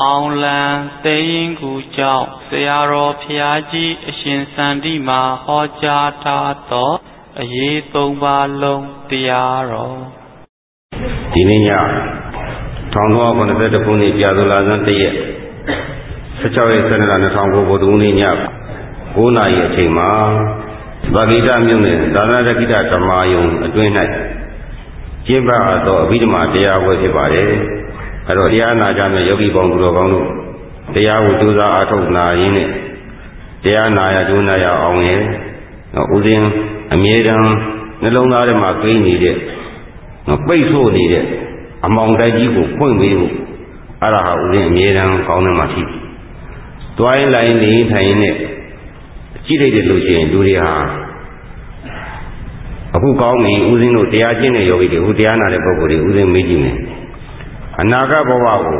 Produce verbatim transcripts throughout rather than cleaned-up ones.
အောင်လံသိရင်ကူကြောင့်ဆရာတော်ဖျားကြီးအရှင်စန္ဒီမှာဟောကြားထားသောအရေးသုံးပါးလုံးတရားတော်ဒီနေ့ညထောင်တော်ခုနှစ်တစ်ခုနှစ်ကြာသူလာဇန်တရက်၁၆ရက်၁၂လ၂၀၀၉ဗုဒ္ဓဟူးနေ့ည၉နာရီအချိန်မှာဗာဂိတမြို့နယ်သာသနာ့ကိတဓမ္မာယုံအတွင်း၌ကျင်းပသောအဘိဓမ္မာတရားပွဲဖြစ်ပါတယ်။အဲတော့တရားနာကြမယ့်ယောဂီပေါင်းသူတော်ကောင်းတို့တရားကိုကြိုးစားအားထုတ်နာရင်းနဲ့တရားနာရကြိုးနာရအောင်ရဲ့ဥစဉ်အမြဲတမ်းနှလုံးသားထဲမှာကိန်းနေတဲ့ပိတ်ဆို့နေတဲ့အမောင်တိုက်ကြီးကိုဖွင့်ပေးဖို့အဲ့ဒါဟာဥစဉ်အမြဲတမ်းကောင်းတဲ့မှာရှိ။တွိုင်းလိုက်နေထိုင်နေကြည့်လိုက်တဲ့လို့ရှိရင်လူတွေဟာအခုကောင်းပြီဥစဉ်တို့တရားကျင့်တဲ့ယောဂီတွေအခုတရားနာတဲ့ပုဂ္ဂိုလ်တွေဥစဉ်မေးကြည့်မယ်အနာဂတ်ဘဝကို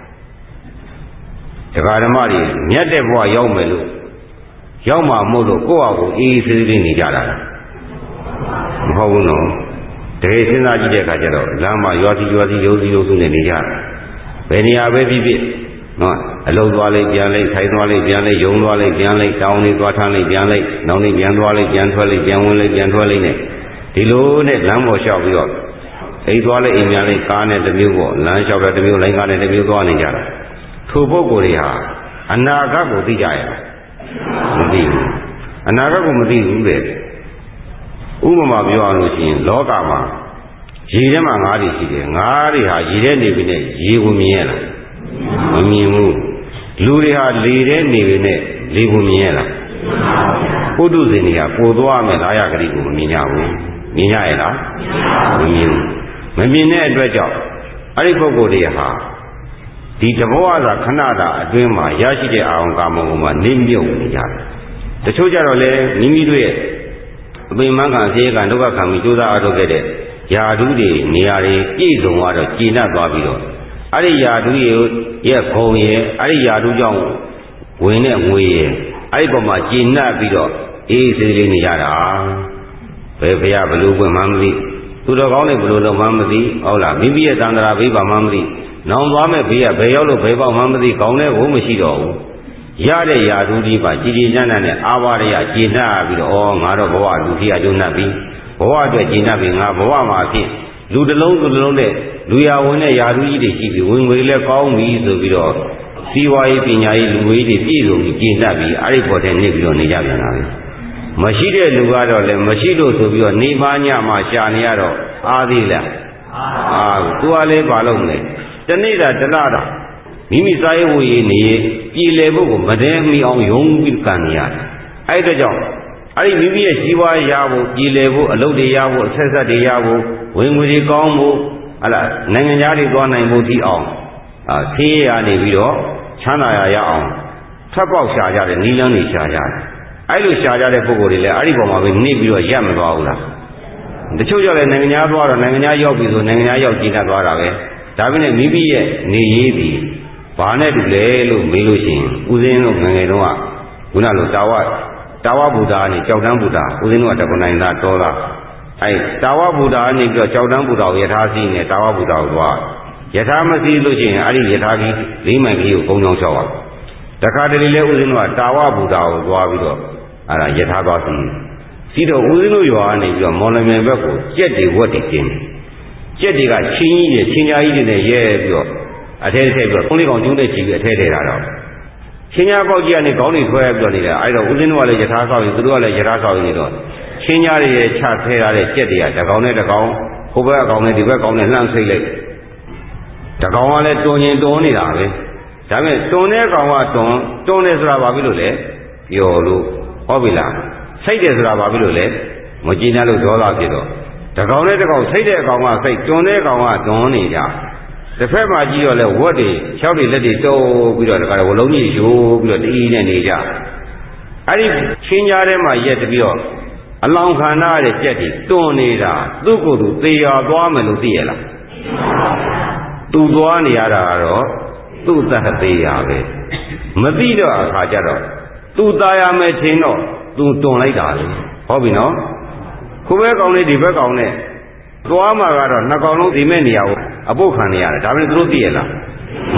တရားဓမ္မတွေမြတ်တဲ့ဘဝရောက်မယ်လို့ရောက်မှာမို့လို့ကိုယ့်အကိုအေးအေးဆေးဆေးနေကြတာမဟုတ်ဘူးနော်တကယ်စဉ်းစားကြည့်တဲ့အခါကျတော့လမ်းမှာရွာစီရွာစီရိုးစီရိုးစုနေနေကြဘယ်နေရာပဲဖြစ်ဖြစ်နော်အလုံးသွားလိုက်ပြန်လိုက်ထိုင်သွားလိုက်ပြန်လိုက်ယုံသွားလိုက်ပြန်လိုက်တောင်းနေသွားထမ်းလိုက်ပြန်လိုက်နောက်နေပြန်သွားလိုက်ပြန်ထွက်လိုက်ပြန်ဝင်လိုက်ပြန်ထွက်လိုက်နဲ့ဒီလိုနဲ့လမ်းပေါ်လျှောက်ပြီးတော့အိမ်သွားလိုက်အိမ်ပြန်လိုက်ကားနဲ့တစ်မျိုးပေါ့လမ်းလျှောက်တဲ့တစ်မျိုးလိုင်းကားနဲ့တစ်မျိုးသွားနေကြတာထိုပုဂ္ဂိုလ်တွေဟာအနာဂတ်ကိုသိကြရမသိဘူးအနာဂတ်ကိုမသိဘူးလေဥပမာပြောရလို့ရှိရင်လောကမှာရေထဲမှာငါးတွေရှိတယ်ငါးတွေဟာရေထဲနေပြီနဲ့ရေကိုမြင်ရလားမမြင်ဘူးလူတွေဟာလေထဲနေပြီနဲ့လေကိုမြင်ရလားပုထုဇဉ်တွေကပိုသွားမယ်လာရကလေးကိုမမြင်ကြဘူးမြင်ရရဲ့လားမမြင်ဘူးမမြင်တဲ့အတွက်ကြောင့်အဲ့ဒီပုဂ္ဂိုလ်တွေဟာဒီတဘောအသာခဏတာအတွင်းမှာရရှိတဲ့အာရုံကာမဂုဏ်မှာနေမြုပ်နေကြတယ်တချို့ကြတော့လေမိမိတို့ရဲ့အပိမခံစေကဒုက္ခခံပြီးကြိုးစားအားထုတ်ခဲ့တဲ့ယာဓုတွေနေရာတွေပြည့်စုံသွားတော့ကျဉ်တ်သွားပြီးတော့အဲ့ဒီယာဓုရဲ့ခုံရဲ့အဲ့ဒီယာဓုကြောင့်ဝင်တဲ့ငွေရဲ့အဲ့ဒီပုံမှာကျဉ်တ်ပြီးတော့အေးဆေးလေးနေရတာဘယ်ဘုရားဘလို့ဝင်မှမသိသူတော်ကောင်းတွေဘလို့လုံးမှမသိဟုတ်လားမိမိရဲ့သံဃာဘေးပါမှမသိနောင်သွားမဲ့ဘေးကဘယ်ရောက်လို့ဘယ်ပေါက်မှမသိကောင်းတဲ့ဘုံမရှိတော့ဘူးရတဲ့ယာဓုကြီးပါကြည်ကြည်နန်းနန်းနဲ့အာဘာရကျဉ်တ်ပြီးတော့ဩငါတော့ဘဝလူကြီးအကျုံးနှပ်ပြီးဘဝအတွက်ကျဉ်တ်ပြီးငါဘဝမှာဖြစ်လူတစ်လုံးတစ်လုံးနဲ့လူရဝင်တဲ့ယာဓုကြီးတွေရှိပြီးဝင်ငွေလည်းကောင်းပြီဆိုပြီးတော့စီဝါရေးပညာရေးလူဝေးတွေပြည့်စုံပြီးကျဉ်တ်ပြီးအဲ့ဒီပေါ်တဲ့နေပြီးတော့နေကြပြန်တာပဲမရှိတဲ့လူကတော့လည်းမရှိလို့ဆိုပြီးတော့နေပါညမှာရှာနေရတော့အားသေးလားအာသူကလည်းဘာလုပ်လဲတနေ့တာတလားတာမိမိစားရေးဝေးနေပြည်လေဖို့ကိုမတည်းမီအောင်ယုံပြီးကန်နေရတယ်အဲ့ဒါကြောင့်အဲ့ဒီမိမိရဲ့စီးပွားရဖို့ပြည်လေဖို့အလုပ်တွေရဖို့အဆက်ဆက်တွေရဖို့ဝင်ငွေတွေကောင်းဖို့ဟလာနိုင်ငံသားတွေသွားနိုင်ဖို့ဒီအောင်အာဆေးရနေပြီးတော့ချမ်းသာရရအောင်ထပ်ပေါက်ရှာကြတယ်နီးလန်းတွေရှာကြတယ်အဲ့လိုရှာကြတဲ့ပုဂ္ဂိုလ်တွေလည်းအဲ့ဒီပုံမှာပဲနေပြီးတော့ရက်မသွားဘူးလားတချို့ကြောင့်လည်းနိုင်ငံသားသွားတော့နိုင်ငံသားရောက်ပြီဆိုနိုင်ငံသားရောက်ကြည်တတ်သွားတာပဲဒါပေမဲ့မိမိရဲ့နေရေးဒီဘာနဲ့တူလဲလို့မေးလို့ရှိရင်ဦးဇင်းတို့ငငယ်တုန်းကခုနလိုတာဝတာဝဗုဒ္ဓကနေကြောက်တန်းဗုဒ္ဓဦးဇင်းတို့ကတက္ကနိုင်သားတော်သားအဲတာဝဗုဒ္ဓကနေပြီးတော့ကြောက်တန်းဗုဒ္ဓကိုယထာစီနဲ့တာဝဗုဒ္ဓကိုသွားယထာမစီလို့ရှိရင်အဲ့ဒီယထာကြီးလေးမိုင်ကြီးကိုကုန်းချောင်းလျှောက်ရတခါတလေလဲဦးဇင်းတို့ကတာဝဗုဒ္ဓကိုသွားပြီးတော့အဲ့ဒါယထာသွားစီစီတော့ဦးဇင်းတို့ရွာကနေပြီးတော့မော်လမြိုင်ဘက်ကိုကြက်တွေဝက်တွေကျင်းကြက်တွေကချင်းကြီးတွေချင်းကြားကြီးတွေနဲ့ရဲပြီးတော့အထဲထည့်ပြီးတော့ခုံးလေးကောင်ကျုံးတဲ့ကြည့်ပြီးအထဲထည့်တာတော့ချင်းကြားပေါက်ကြီးကနေခေါင်းတွေဆွဲပြီးတော့နေတာအဲ့တော့ဦးဇင်းတို့ကလည်းယထာဆောက်ရင်သူတို့ကလည်းယထာဆောက်ရင်နေတော့ချင်းကြားတွေချထည့်ရတဲ့ကြက်တွေကတကောင်နဲ့တကောင်ဟိုဘက်အကောင်နဲ့ဒီဘက်အကောင်နဲ့လှမ်းဆိတ်လိုက်တကောင်ကလည်းတွန်ရင်တွန်နေတာပဲဒါပေမဲ့တွန်တဲ့ကောင်ကတွန်တွန်တယ်ဆိုတာဘာဖြစ်လို့လဲပျော်လို့ဟုတ်ပြီလားစိတ်တယ်ဆိုတာဘာဖြစ်လို့လဲမကြည်နာလို့ဒေါသဖြစ်တော့တကောင်နဲ့တကောင်စိတ်တဲ့အကောင်ကစိတ်တွန်တဲ့ကောင်ကတွန်နေကြတစ်ဖက်မှာကြည့်တော့လဲဝက်တွေ၆တွေလက်တွေတုံးပြီးတော့တခါဝလုံးကြီးရိုးပြီးတော့တီးနေနေကြအဲ့ဒီချင်းကြားထဲမှာရက်ပြီးတော့အလောင်းခန္ဓာရဲ့ကြက်တွေတွန်နေတာသူ့ကိုယ်သူသေရသွားမယ်လို့သိရလားသူသွားနေရတာကတော့သူ့သက်သေးရပဲမသိတော့အခါကျတော့သူตายရမယ်ထင်တော့သူတွန်လိုက်တာလေဟုတ်ပြီနော်ခုဘဲကောင်လေးဒီဘက်ကောင်နဲ့သွားမှာကတော့နှစ်ကောင်လုံးဒီမဲ့နေရာကိုအပုတ်ခံနေရတယ်ဒါပေမဲ့သူတို့သိရလားမ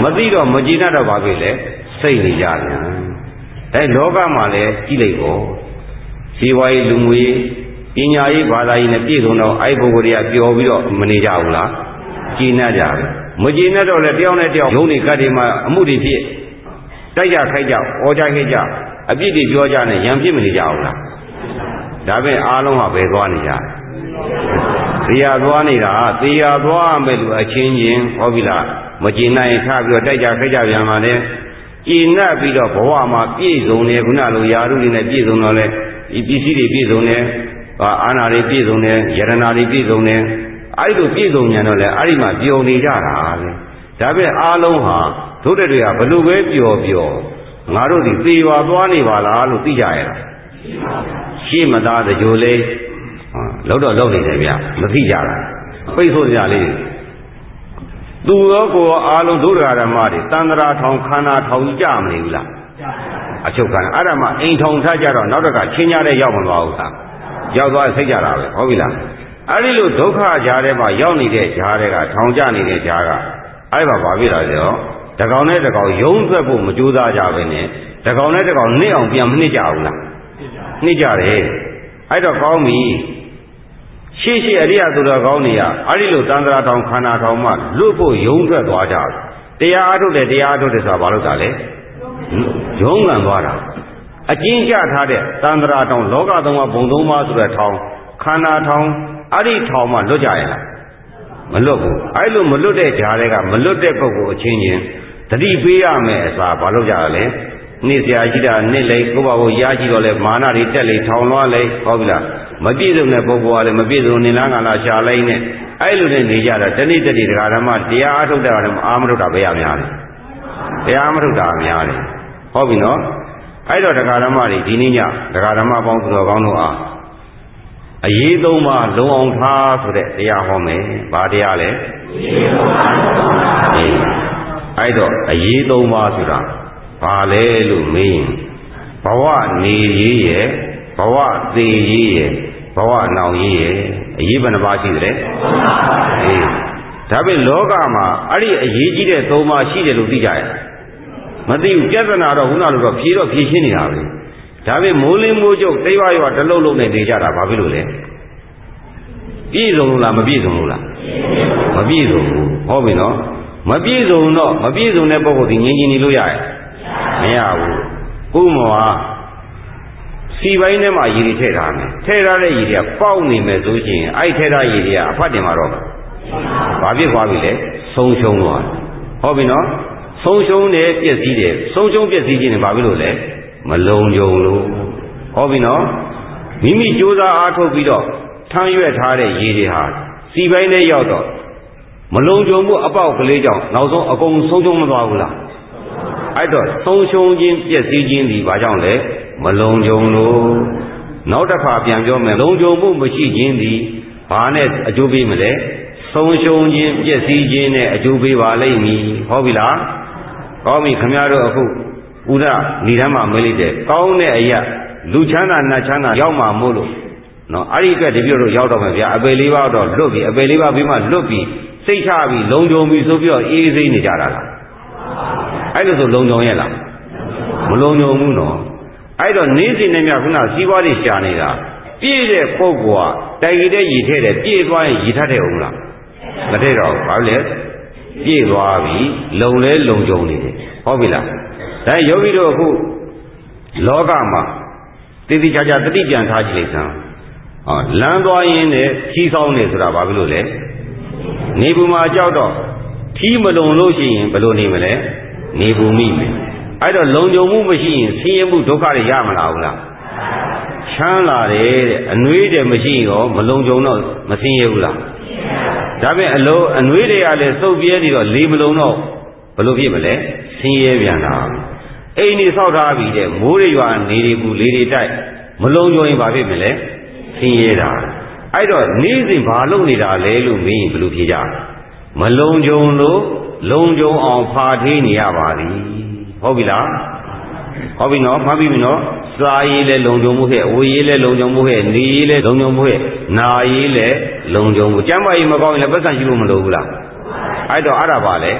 မသိတော့မကြည်တတ်တော့ဘာဖြစ်လဲစိတ်နေကြတယ်အဲလောကမှာလည်းကြည့်လိုက်ပေါ့ဇေဝရေးလူငွေပညာရေးဘာသာရေးနဲ့ပြည့်စုံတော့အဲ့ပုဂ္ဂိုလ်တွေကပျော်ပြီးတော့မနေကြဘူးလားကြည်နပ်ကြတယ်မကြည်နပ်တော့လည်းတယောက်နဲ့တယောက်ယုံနေကတ်တွေမှာအမှုတွေဖြစ်တိုက်ကြခိုက်ကြဩကြခိုက်ကြအပြစ်တွေပြောကြနဲ့ရံဖြစ်မနေကြဘူးလားဒါပဲအားလုံးကဘယ်သွားနေကြတရားသွားနေတာတရားသွားမယ်လို့အချင်းချင်းဟောပြီလားမကြည်နပ်ရင်ထပြီးတော့တိုက်ကြခိုက်ကြပြန်ပါလေကြည်နပ်ပြီးတော့ဘဝမှာပြည့်စုံနေခုနလိုယာရုတွေနဲ့ပြည့်စုံတော့လေဒီပစ္စည်းတွေပြည့်စုံနေအာနာတွေပြည့်စုံနေယရနာတွေပြည့်စုံနေအဲ့လိုပြည့်စုံမြန်တော့လေအဲ့ဒီမှာပျော်နေကြတာလေဒါပဲအားလုံးဟာတို့တဲ့တွေကဘလို့ပဲပျော်ပျော်ငါတို့ဒီသေပါသွားနေပါလားလို့သိကြရတာရှိမသားတကြိုလေးလောက်တော့လောက်နေတယ်ဗျမသိကြတာပိတ်ဆို့ကြလေးသူရောကိုယ်အားလုံးဒုဒ္ဓဓမ္မတွေတန္တရာထောင်ခန္ဓာထောင်ကြမနေဘူးလားအချုပ်ခန္ဓာအဲ့ဒါမှအိမ်ထောင်ထားကြတော့နောက်တစ်ခါချင်းကြတဲ့ရောက်မသွားဘူးလားရောက်သွားစိတ်ကြတာပဲဟုတ်ပြီလားအဲ့ဒီလိုဒုက္ခကြားထဲမှာရောက်နေတဲ့ကြားတွေကထောင်ကြနေတဲ့ကြားကအဲ့ဒါဘာဖြစ်လာကြရောတကောင်နဲ့တကောင်ယုံသွက်ဖို့မကြိုးစားကြပဲနဲ့တကောင်နဲ့တကောင်နှိမ့်အောင်ပြန်မနှိမ့်ကြဘူးလားနှိမ့်ကြတယ်အဲ့တော့ကောင်းပြီရှေ့ရှေ့အရိယသူတော်ကောင်းတွေကအဲ့ဒီလိုတန္တရာထောင်ခန္ဓာထောင်မှလွတ်ဖို့ယုံသွက်သွားကြတယ်တရားအားထုတ်တယ်တရားအားထုတ်တယ်ဆိုတာဘာလို့တာလဲယုံငံသွားတာအကျဉ်းချထားတဲ့တန္တရာထောင်လောကသုံးပါးဘုံသုံးပါးဆိုတဲ့ထောင်ခန္ဓာထောင်အဲ့ဒီထောင်မှလွတ်ကြရလားမလွတ်ဘူးအဲ့လိုမလွတ်တဲ့ဂျားတွေကမလွတ်တဲ့ပုဂ္ဂိုလ်အချင်းချင်းတတိပေးရမယ်အစားဘာလို့ကြရလဲနေ့စရာရှိတာနေ့လေကိုယ့်ဘာကိုရရှိတော့လဲမာနတွေတက်လေထောင်လွှားလေဟုတ်ပြီလားမပြည့်စုံတဲ့ပုဂ္ဂိုလ်ကလည်းမပြည့်စုံနေလားငါလားရှာလိုက်နဲ့အဲ့လိုနဲ့နေကြတာတဏိတတိတရားဓမ္မတရားအထုတ်တာလည်းအာမထုတ်တာပဲရများတယ်တရားမထုတ်တာများတယ်ဟုတ်ပြီနော်အဲ့တော့တရားဓမ္မတွေဒီနေ့ညတရားဓမ္မပေါင်းသူတော်ကောင်းတို့အားအရေးသုံးပါလုံအောင်ထားဆိုတဲ့တရားဟောမယ်။ဘာတရားလဲ။အရေးသုံးပါလုံအောင်ထား။အဲ့တော့အရေးသုံးပါဆိုတာဘာလဲလို့မေးရင်ဘဝနေရေးရဲ့ဘဝသေရေးရဲ့ဘဝနောင်ရေးရဲ့အရေးဘယ်နှပါရှိသလဲ။အေးဒါပေမဲ့လောကမှာအဲ့ဒီအရေးကြီးတဲ့သုံးပါရှိတယ်လို့သိကြရဲ့။မသိဘူးပြဿနာတော့ခုနလိုတော့ဖြေတော့ဖြေရှင်းနေတာပဲ။ဒါပေမဲ့မိုးလင်းမိုးကျုပ်တိတ်ဝရွာတလုံးလုံးနဲ့နေကြတာဘာဖြစ်လို့လဲပြည့်စုံလို့လားမပြည့်စုံလို့လားမပြည့်စုံဘူးဟောပြီနော်မပြည့်စုံတော့မပြည့်စုံတဲ့ပုဂ္ဂိုလ်ဒီငြင်းချင်းနေလို့ရရဲ့မရဘူးဥမဝါစီပိုင်းထဲမှာရည်ရည်ထည့်ထားမယ်ထည့်ထားတဲ့ရည်တွေကပေါက်နေမယ်ဆိုရှင်အဲ့ထည့်ထားရည်တွေကအဖတ်တင်မှာတော့ဘာဖြစ်သွားပြီလဲဆုံးရှုံးသွားဟောပြီနော်ဆုံးရှုံးတယ်ပျက်စီးတယ်ဆုံးရှုံးပျက်စီးခြင်းတွေဘာဖြစ်လို့လဲမလုံခြုံလို့ဟောပြီနော်မိမိကြိုးစားအားထုတ်ပြီးတော့ထမ်းရွက်ထားတဲ့ရေတွေဟာစီပိုင်းထဲရောက်တော့မလုံခြုံမှုအပေါက်ကလေးကြောင့်နောက်ဆုံးအကုန်ဆုံးရှုံးမသွားဘူးလားအဲ့တော့ဆုံးရှုံးခြင်းပျက်စီးခြင်းဒီဘာကြောင့်လဲမလုံခြုံလို့နောက်တစ်ခါပြန်ပြောမယ်လုံခြုံမှုမရှိခြင်းဒီဘာနဲ့အကျိုးပေးမလဲဆုံးရှုံးခြင်းပျက်စီးခြင်းနဲ့အကျိုးပေးပါလိမ့်မည်ဟောပြီလားကောင်းပြီခင်ဗျားတို့အခုဥဒဏီတမ်းမှာမေးလိုက်တယ်ကောင်းတဲ့အရာလူချမ်းသာနတ်ချမ်းသာရောက်မှာမို့လို့နော်အဲ့ဒီအတွက်တပြည့်တို့ရောက်တော့မယ်ဗျာအပေလေးပါတော့လွတ်ပြီအပေလေးပါပြီးမှလွတ်ပြီစိတ်ချပြီလုံခြုံပြီဆိုပြီးတော့အေးစိမ့်နေကြတာလားအဲ့လိုဆိုလုံခြုံရဲ့လားမလုံခြုံဘူးနော်အဲ့တော့နေ့စဉ်နဲ့မြခုနစီးပွားရေးရှာနေတာပြည့်တဲ့ပုဂ္ဂိုလ်ကတိုင်ကြတဲ့ရည်ထဲတယ်ပြည့်သွားရင်ရည်ထတဲ့အောင်လားမထည့်တော့ဘာလို့လဲပြည့်သွားပြီလုံလဲလုံခြုံနေတယ်ဟုတ်ပြီလားဒါယောဂီတို့အခုလောကမှာတိတိကျကျတတိပြန်ထားကြည့်လိုက်စမ်းဟောလမ်းသွားရင်းနဲ့ခီးဆောင်နေဆိုတာဘာဖြစ်လို့လဲနေဘူးမှာကြောက်တော့ခီးမလုံလို့ရှိရင်ဘယ်လိုနေမလဲနေဘူးမိမယ်အဲ့တော့လုံခြုံမှုမရှိရင်ဆင်းရဲမှုဒုက္ခတွေရမလားဘူးလားချမ်းလာတယ်တဲ့အနှွေးတယ်မရှိရင်ရောမလုံခြုံတော့မဆင်းရဲဘူးလားဒါပေမဲ့အလုံးအနှွေးတွေကလည်းစုပ်ပြဲနေတော့လေမလုံတော့ဘယ်လိုဖြစ်မလဲဆင်းရဲပြန်တာအိမ်ကြီးဆောက်ထားပြီးတဲ့မိုးတွေရွာနေတွေဘူးလေတွေတိုက်မလုံခြုံရင်ဘာဖြစ်မလဲဆင်းရဲတာအဲ့တော့နေ့စဉ်ဘာလုပ်နေတာလဲလို့မေးရင်ဘယ်လိုဖြေကြမလုံခြုံလို့လုံခြုံအောင်ဖာထေးနေရပါသည်ဟုတ်ပြီလားဟုတ်ပြီနော်မှတ်ပြီနော်စားရေးလဲလုံခြုံမှုဟဲ့ဝေရေးလဲလုံခြုံမှုဟဲ့နေရေးလဲလုံခြုံမှုဟဲ့နာရေးလဲလုံခြုံမှုကျမ်းမာရေးမကောင်းရင်လည်းပတ်စံရှိလို့မလိုဘူးလားအဲ့တော့အဲ့ဒါပါလေ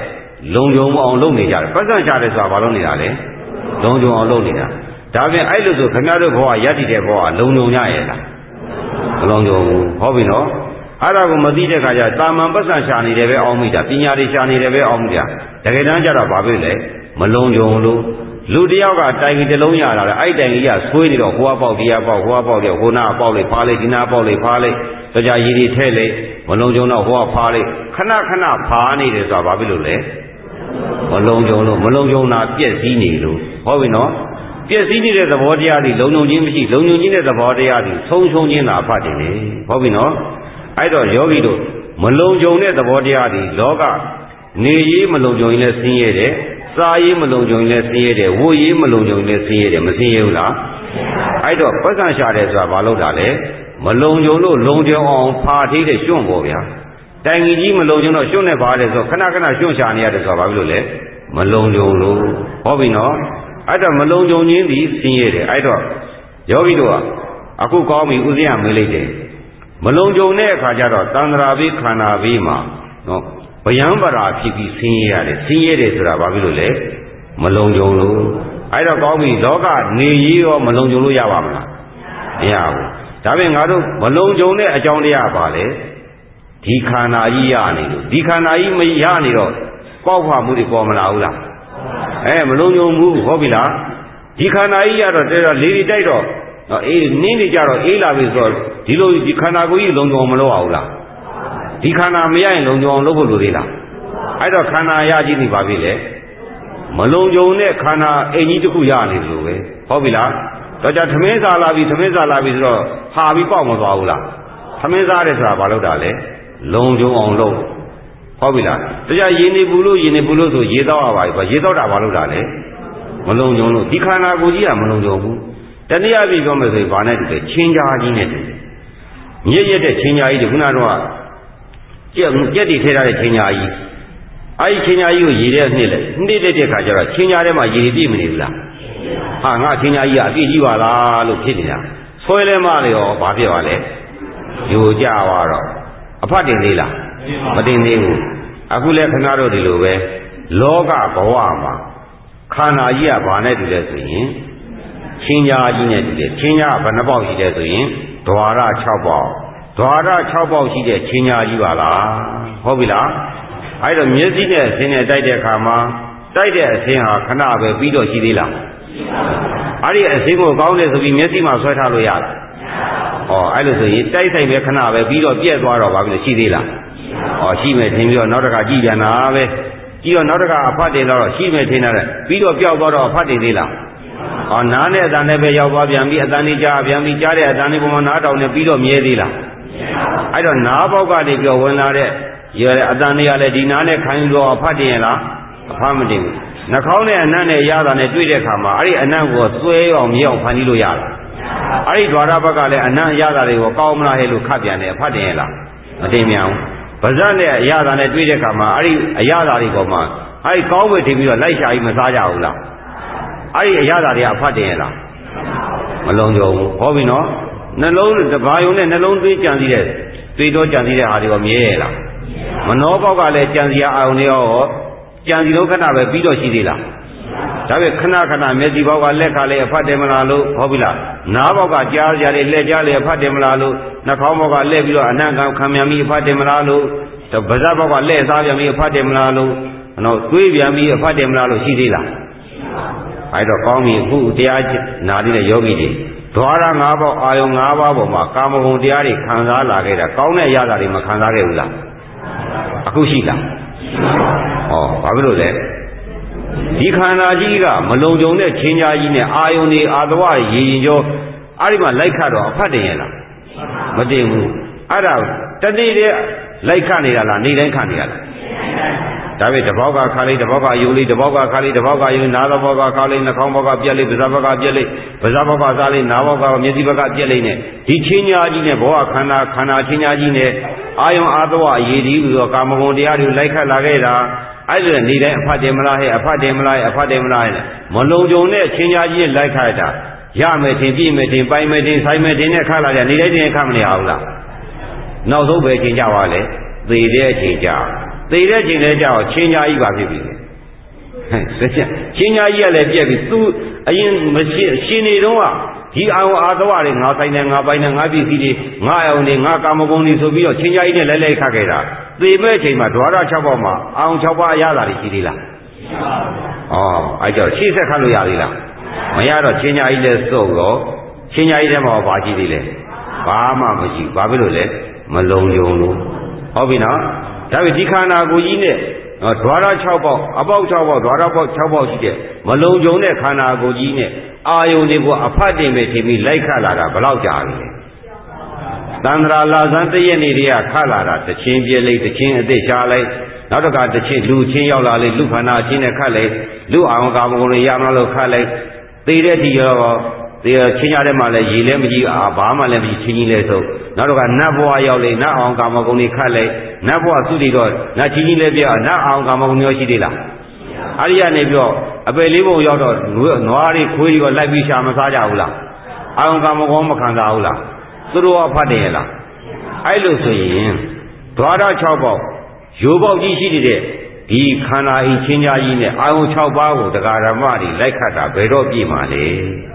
လုံခြုံအောင်လုပ်နေကြတယ်ပတ်စံရှာတယ်ဆိုတာဘာလို့နေတာလဲလုံခြုံအောင်လုပ်နေတာဒါပြင်အဲ့လိုဆိုခင်ဗျားတို့ဘဝရည်တည်တဲ့ဘဝလုံခြုံကြရဲ့လားမလုံခြုံဘူးဟောပြီနော်အဲ့ဒါကိုမသိတဲ့ခါကျတာမန်ပတ်စံရှာနေတယ်ပဲအောင်းမိတာပညာတွေရှာနေတယ်ပဲအောင်းမိတာတကယ်တမ်းကျတော့ဘာဖြစ်လဲမလုံခြုံလို့လူတယောက်ကတိုင်ကြီးတစ်လုံးရလာတယ်အဲ့တိုင်ကြီးကဆွေးနေတော့ဟိုကပေါက်ဒီကပေါက်ဟိုကပေါက်တယ်ဟိုနာပေါက်လိုက်ဖားလိုက်ဒီနာပေါက်လိုက်ဖားလိုက်ကြကြရည်တွေထဲလိုက်မလုံခြုံတော့ဟိုကဖားလိုက်ခဏခဏဖားနေတယ်ဆိုတာဘာဖြစ်လို့လဲမလုံခြုံလို့မလုံခြုံတာပြည့်စည်နေလို့ဟုတ်ပြီနော်ပြည့်စည်နေတဲ့သဘောတရားတွေလုံခြုံခြင်းမရှိလုံခြုံခြင်းတဲ့သဘောတရားတွေဆုံးရှုံးခြင်းသာအဖတ်တယ်လေဟုတ်ပြီနော်အဲ့တော့ယောဂီတို့မလုံခြုံတဲ့သဘောတရားတွေလောကနေရေးမလုံခြုံရင်လည်းဆင်းရဲတယ်စားရေးမလုံခြုံရင်လည်းဆင်းရဲတယ်ဝတ်ရေးမလုံခြုံရင်လည်းဆင်းရဲတယ်မဆင်းရဲဘူးလားအဲ့တော့ပတ်စံရှာတယ်ဆိုတာဘာလို့တာလဲမလုံခြုံလို့လုံခြုံအောင်ဖာထေးတဲ့ကျွန့်ပေါ်ဗျာတိုင်ကြီးကြီးမလုံခြုံတော့ကျွန့်နဲ့ပါတယ်ဆိုခဏခဏကျွန့်ရှာနေရတယ်ဆိုတာဘာဖြစ်လို့လဲမလုံခြုံလို့ဟောပြီနော်အဲ့တော့မလုံခြုံခြင်းသည်ဆင်းရဲတယ်အဲ့တော့ယောဂီတို့ကအခုကောင်းပြီဥစဉ်ကမေးလိုက်တယ်မလုံခြုံတဲ့အခါကျတော့တန္တရာဘေးခန္ဓာဘေးမှာနော်ဗယံပရာဖြစ်ပြီးဆင်းရဲရတယ်ဆင်းရဲတယ်ဆိုတာဘာဖြစ်လို့လဲမလုံခြုံလို့အဲ့တော့ကောင်းပြီလောကနေရေးရောမလုံခြုံလို့ရပါမလားမရဘူးဒါပေမဲ့ငါတို့မလုံခြုံတဲ့အကြောင်းတရားပါလေဒီခန္ဓာကြီးရနေလို့ဒီခန္ဓာကြီးမရနေတော့ကောက်ဖွာမှုတွေပေါ်မလာဘူးလားအဲမလုံခြုံဘူးဟုတ်ပြီလားဒီခန္ဓာကြီးရတော့တဲတော့လေတွေတိုက်တော့အေးနင်းနေကြတော့အေးလာပြီဆိုတော့ဒီလိုဒီခန္ဓာကိုယ်ကြီးလုံခြုံမလို့အောင်လားဒီခန္ဓာမရရင်လုံခြုံအောင်လုပ်ဖို့လိုသေးလားအဲ့တော့ခန္ဓာရကြီးနေပါပြီလေမလုံခြုံတဲ့ခန္ဓာအိမ်ကြီးတစ်ခုရနေတယ်လို့ပဲဟုတ်ပြီလားတော့ကြသမင်းစားလာပြီသမင်းစားလာပြီဆိုတော့ဟာပြီးပေါက်မသွားဘူးလားသမင်းစားတယ်ဆိုတာဘာလို့တာလဲလုံခြုံအောင်လုပ်ဟုတ်ပြီလားတရားရေနေပူလို့ရေနေပူလို့ဆိုရေတော့ရပါပြီရေတော့တာဘာလို့တာလဲမလုံခြုံလို့ဒီခန္ဓာကိုယ်ကြီးကမလုံခြုံဘူးတနည်းအားဖြင့်ပြောမယ်ဆိုရင်ဘာနဲ့တူလဲချင်းကြားကြီးနဲ့တူတယ်မြည့်ရတဲ့ချင်းကြားကြီးတွေခုနကတော့ကြက်ကြက်တွေထဲထားတဲ့ချင်းကြားကြီးအဲဒီချင်းကြားကြီးကိုရေထဲနှိမ့်လိုက်နှိမ့်လိုက်တဲ့ခါကျတော့ချင်းကြားထဲမှာရေပြည့်မနေဘူးလားဟာငါချင်းကြားကြီးကအပြည့်ကြီးပါလားလို့ဖြစ်နေတာဆွဲလဲမလေရောဘာဖြစ်ပါလဲယိုကြသွားတော့အဖတ်တင်သေးလားမတင်သေးဘူးအခုလဲခဏတော့ဒီလိုပဲလောကဘဝမှာခန္ဓာကြီးကဘာနဲ့တူလဲဆိုရင်ချင်းကြားကြီးနဲ့တူတယ်ချင်းကြားဘယ်နှပေါက်ရှိတယ်ဆိုရင်ဓဝါရ၆ပေါက်ဓဝါရ၆ပေါက်ရှိတဲ့ချင်းကြားကြီးပါလားဟုတ်ပြီလားအဲ့တော့မျက်စိနဲ့အစင်းနဲ့တိုက်တဲ့အခါမှာတိုက်တဲ့အစင်းဟာခဏပဲပြီးတော့ရှိသေးလားအဲ့ဒီအစင်းကိုကောင်းတယ်ဆိုပြီးမျက်စိမှာဆွဲထားလို့ရလားဩအဲ့လိုဆိုရင်တိုက်ဆိုင်ပဲခဏပဲပြီးတော့ပြက်သွားတော့ဘာဖြစ်လို့ရှိသေးလားဩရှိမယ်ထင်ပြီးတော့နောက်တစ်ခါကြည့်ပြန်တာပဲကြည့်တော့နောက်တစ်ခါအဖတ်တင်တော့ရှိမယ်ထင်တယ်ပြီးတော့ပျောက်သွားတော့အဖတ်တင်သေးလားဩနားနဲ့အတန်နဲ့ပဲရောက်သွားပြန်ပြီးအတန်ကြီးကြားပြန်ပြီးကြားတဲ့အတန်ကြီးပုံမှာနားတောင်နဲ့ပြီးတော့မြဲသေးလားအဲ့တော့နားပေါက်ကနေပြောဝင်လာတဲ့ရအတန်တွေကလည်းဒီနားနဲ့ခိုင်းလို့အဖတ်တင်ရလားအဖတ်မတင်ဘူးနှာခေါင်းနဲ့အနံ့နဲ့ရတာနဲ့တွေ့တဲ့အခါမှာအဲ့ဒီအနံ့ကိုသွဲအောင်မြောက်ဖန်တီးလို့ရလားအဲ့ဒီဓဝါရဘက်ကလည်းအနံ့ရတာတွေကိုကောင်းမလားဟဲ့လို့ခတ်ပြန်တယ်အဖတ်တင်ရလားမတင်မြန်ဘူးဗဇတ်နဲ့အရသာနဲ့တွေ့တဲ့အခါမှာအဲ့ဒီအရသာတွေပေါ်မှာအဲ့ဒီကောင်းပဲထင်ပြီးတော့လိုက်ရှာပြီးမစားကြဘူးလားအဲ့ဒီအရသာတွေကအဖတ်တင်ရလားမလုံးကြဘူးဟောပြီနော်နှလုံးတဘာယုံနဲ့နှလုံးသွေးကြံစည်တဲ့သွေးတော်ကြံစည်တဲ့ဟာတွေကမြဲရလားမနောပေါက်ကလည်းကြံစည်အာရုံတွေရောကြံစည်လို့ခဏပဲပြီးတော့ရှိသေးလားဒါပဲခဏခဏမျက်စိပေါက်ကလက်ခါလေးအဖတ်တယ်မလားလို့ဟောပြီလားနားပေါက်ကကြားကြတယ်လက်ကြားလေးအဖတ်တယ်မလားလို့နှာခေါင်းပေါက်ကလက်ပြီးတော့အနံ့ကခံမြန်ပြီးအဖတ်တယ်မလားလို့ပါးစပ်ပေါက်ကလက်စားပြန်ပြီးအဖတ်တယ်မလားလို့နော်သွေးပြန်ပြီးအဖတ်တယ်မလားလို့ရှိသေးလားအဲ့တော့ကောင်းပြီအခုတရားနာတဲ့ယောဂီတွေဓဝါရ၅ပါးအာယုံ၅ပါးပေါ်မှာကာမဂုဏ်တရားတွေခံစားလာခဲ့တာကောင်းတဲ့အရာတွေမခံစားခဲ့ဘူးလားအခုရှိလားဟောဘာဖြစ်လို့လဲဒီခန္ဓာကြီးကမလုံခြုံတဲ့ချင်းကြားကြီးနဲ့အာယုန်တွေအာသဝရေရင်ကျော်အဲ့ဒီမှာလိုက်ခတ်တော့အဖတ်တင်ရလားမတင်ဘူးအဲ့ဒါတနေ့တည်းလိုက်ခတ်နေတာလားနေ့တိုင်းခတ်နေတာလားဒါပဲတဘောက်ကခါလေးတဘောက်ကယူလေးတဘောက်ကခါလေးတဘောက်ကယူနားသောဘောက်ကခါလေးနှာခေါင်းဘောက်ကပြက်လေးပါးစပ်ဘောက်ကပြက်လေးပါးစပ်ဘောက်ကစားလေးနားဘောက်ကမျက်စိဘောက်ကပြက်လေးနဲ့ဒီချင်းကြားကြီးနဲ့ဘောကခန္ဓာခန္ဓာချင်းကြားကြီးနဲ့အာယုန်အာသဝရေဒီပြီးတော့ကာမဂုဏ်တရားတွေလိုက်ခတ်လာခဲ့တာအဲ့ဒါနေတိုင်းအဖတ်တယ်မလားဟဲ့အဖတ်တယ်မလားဟဲ့အဖတ်တယ်မလားဟဲ့မလုံခြုံတဲ့ချင်းကြားကြီးလိုက်ခတ်တာရမယ်ထင်ပြည့်မယ်ထင်ပိုင်မယ်ထင်ဆိုင်မယ်ထင်နဲ့ခတ်လာကြနေတိုင်းတင်ခတ်မနေအောင်လားနောက်ဆုံးပဲချင်းကြပါလေသေတဲ့အချိန်ကြသေတဲ့အချိန်လဲကြောက်ချင်းကြားကြီးပါဖြစ်ပြီချင်းညာကြီးကလည်းပြက်ပြီးသူအရင်မရှင်ရှင်နေတော့ဒီအောင်အာသဝတွေငါဆိုင်နေငါပိုင်နေငါပစ္စည်းတွေငါအောင်တွေငါကာမဂုဏ်တွေဆိုပြီးတော့ချင်းညာကြီးနဲ့လဲလဲခတ်ခဲ့တာသေမဲ့ချိန်မှာဓဝါရ၆ပါးမှာအောင်၆ပါးအရသာတွေရှိသေးလားမရှိပါဘူးဩအဲ့ကြောင့်ရှေ့ဆက်ခတ်လို့ရသေးလားမရတော့ချင်းညာကြီးလည်းစုပ်တော့ချင်းညာကြီးထဲမှာဘာရှိသေးလဲဘာမှမရှိဘာဖြစ်လို့လဲမလုံယုံလို့ဟုတ်ပြီနော်ဒါပေမဲ့ဒီခန္ဓာကိုယ်ကြီးနဲ့ဓဝါရ၆ပေါက်အပေါက်၆ပေါက်ဓဝါရပေါက်၆ပေါက်ရှိတဲ့မလုံခြုံတဲ့ခန္ဓာကိုယ်ကြီးနဲ့အာယုန်တွေကိုအဖတ်တင်ပဲထင်ပြီးလိုက်ခတ်လာတာဘယ်လောက်ကြာပြီလဲသန္တရာလာဇန်တရက်နေတည်းကခတ်လာတာတစ်ချင်းပြည့်လိုက်တစ်ချင်းအသက်ရှားလိုက်နောက်တစ်ခါတစ်ချင်းလူချင်းရောက်လာလိုက်လူခန္ဓာချင်းနဲ့ခတ်လိုက်လူအောင်ကာမဂုဏ်တွေရမလို့ခတ်လိုက်သေတဲ့ဒီရောသေချင်းရတဲ့မှာလည်းရေလည်းမကြည့်အာဘာမှလည်းမကြည့်ချင်းကြီးလဲဆုံးနောက်တော့ကနတ်ဘဝရောက်လေနတ်အောင်ကာမဂုဏ်တွေခတ်လိုက်နတ်ဘဝသုတိတော့နတ်ချင်းကြီးလည်းပြနတ်အောင်ကာမဂုဏ်မျိုးရှိသေးလားအဲ့ဒီကနေပြောအပယ်လေးပုံရောက်တော့နွားတွေခွေးတွေကလိုက်ပြီးရှာမစားကြဘူးလားအောင်ကာမဂုဏ်မခံစားဘူးလားသူတို့ကဖတ်တယ်ရလားအဲ့လိုဆိုရင်ဓဝါရ၆ပေါက်ရိုးပေါက်ကြီးရှိနေတဲ့ဒီခန္ဓာအိချင်းကြားကြီးနဲ့အာယုံ၆ပါးကိုတရားဓမ္မတွေလိုက်ခတ်တာဘယ်တော့ပြည့်မှာလဲ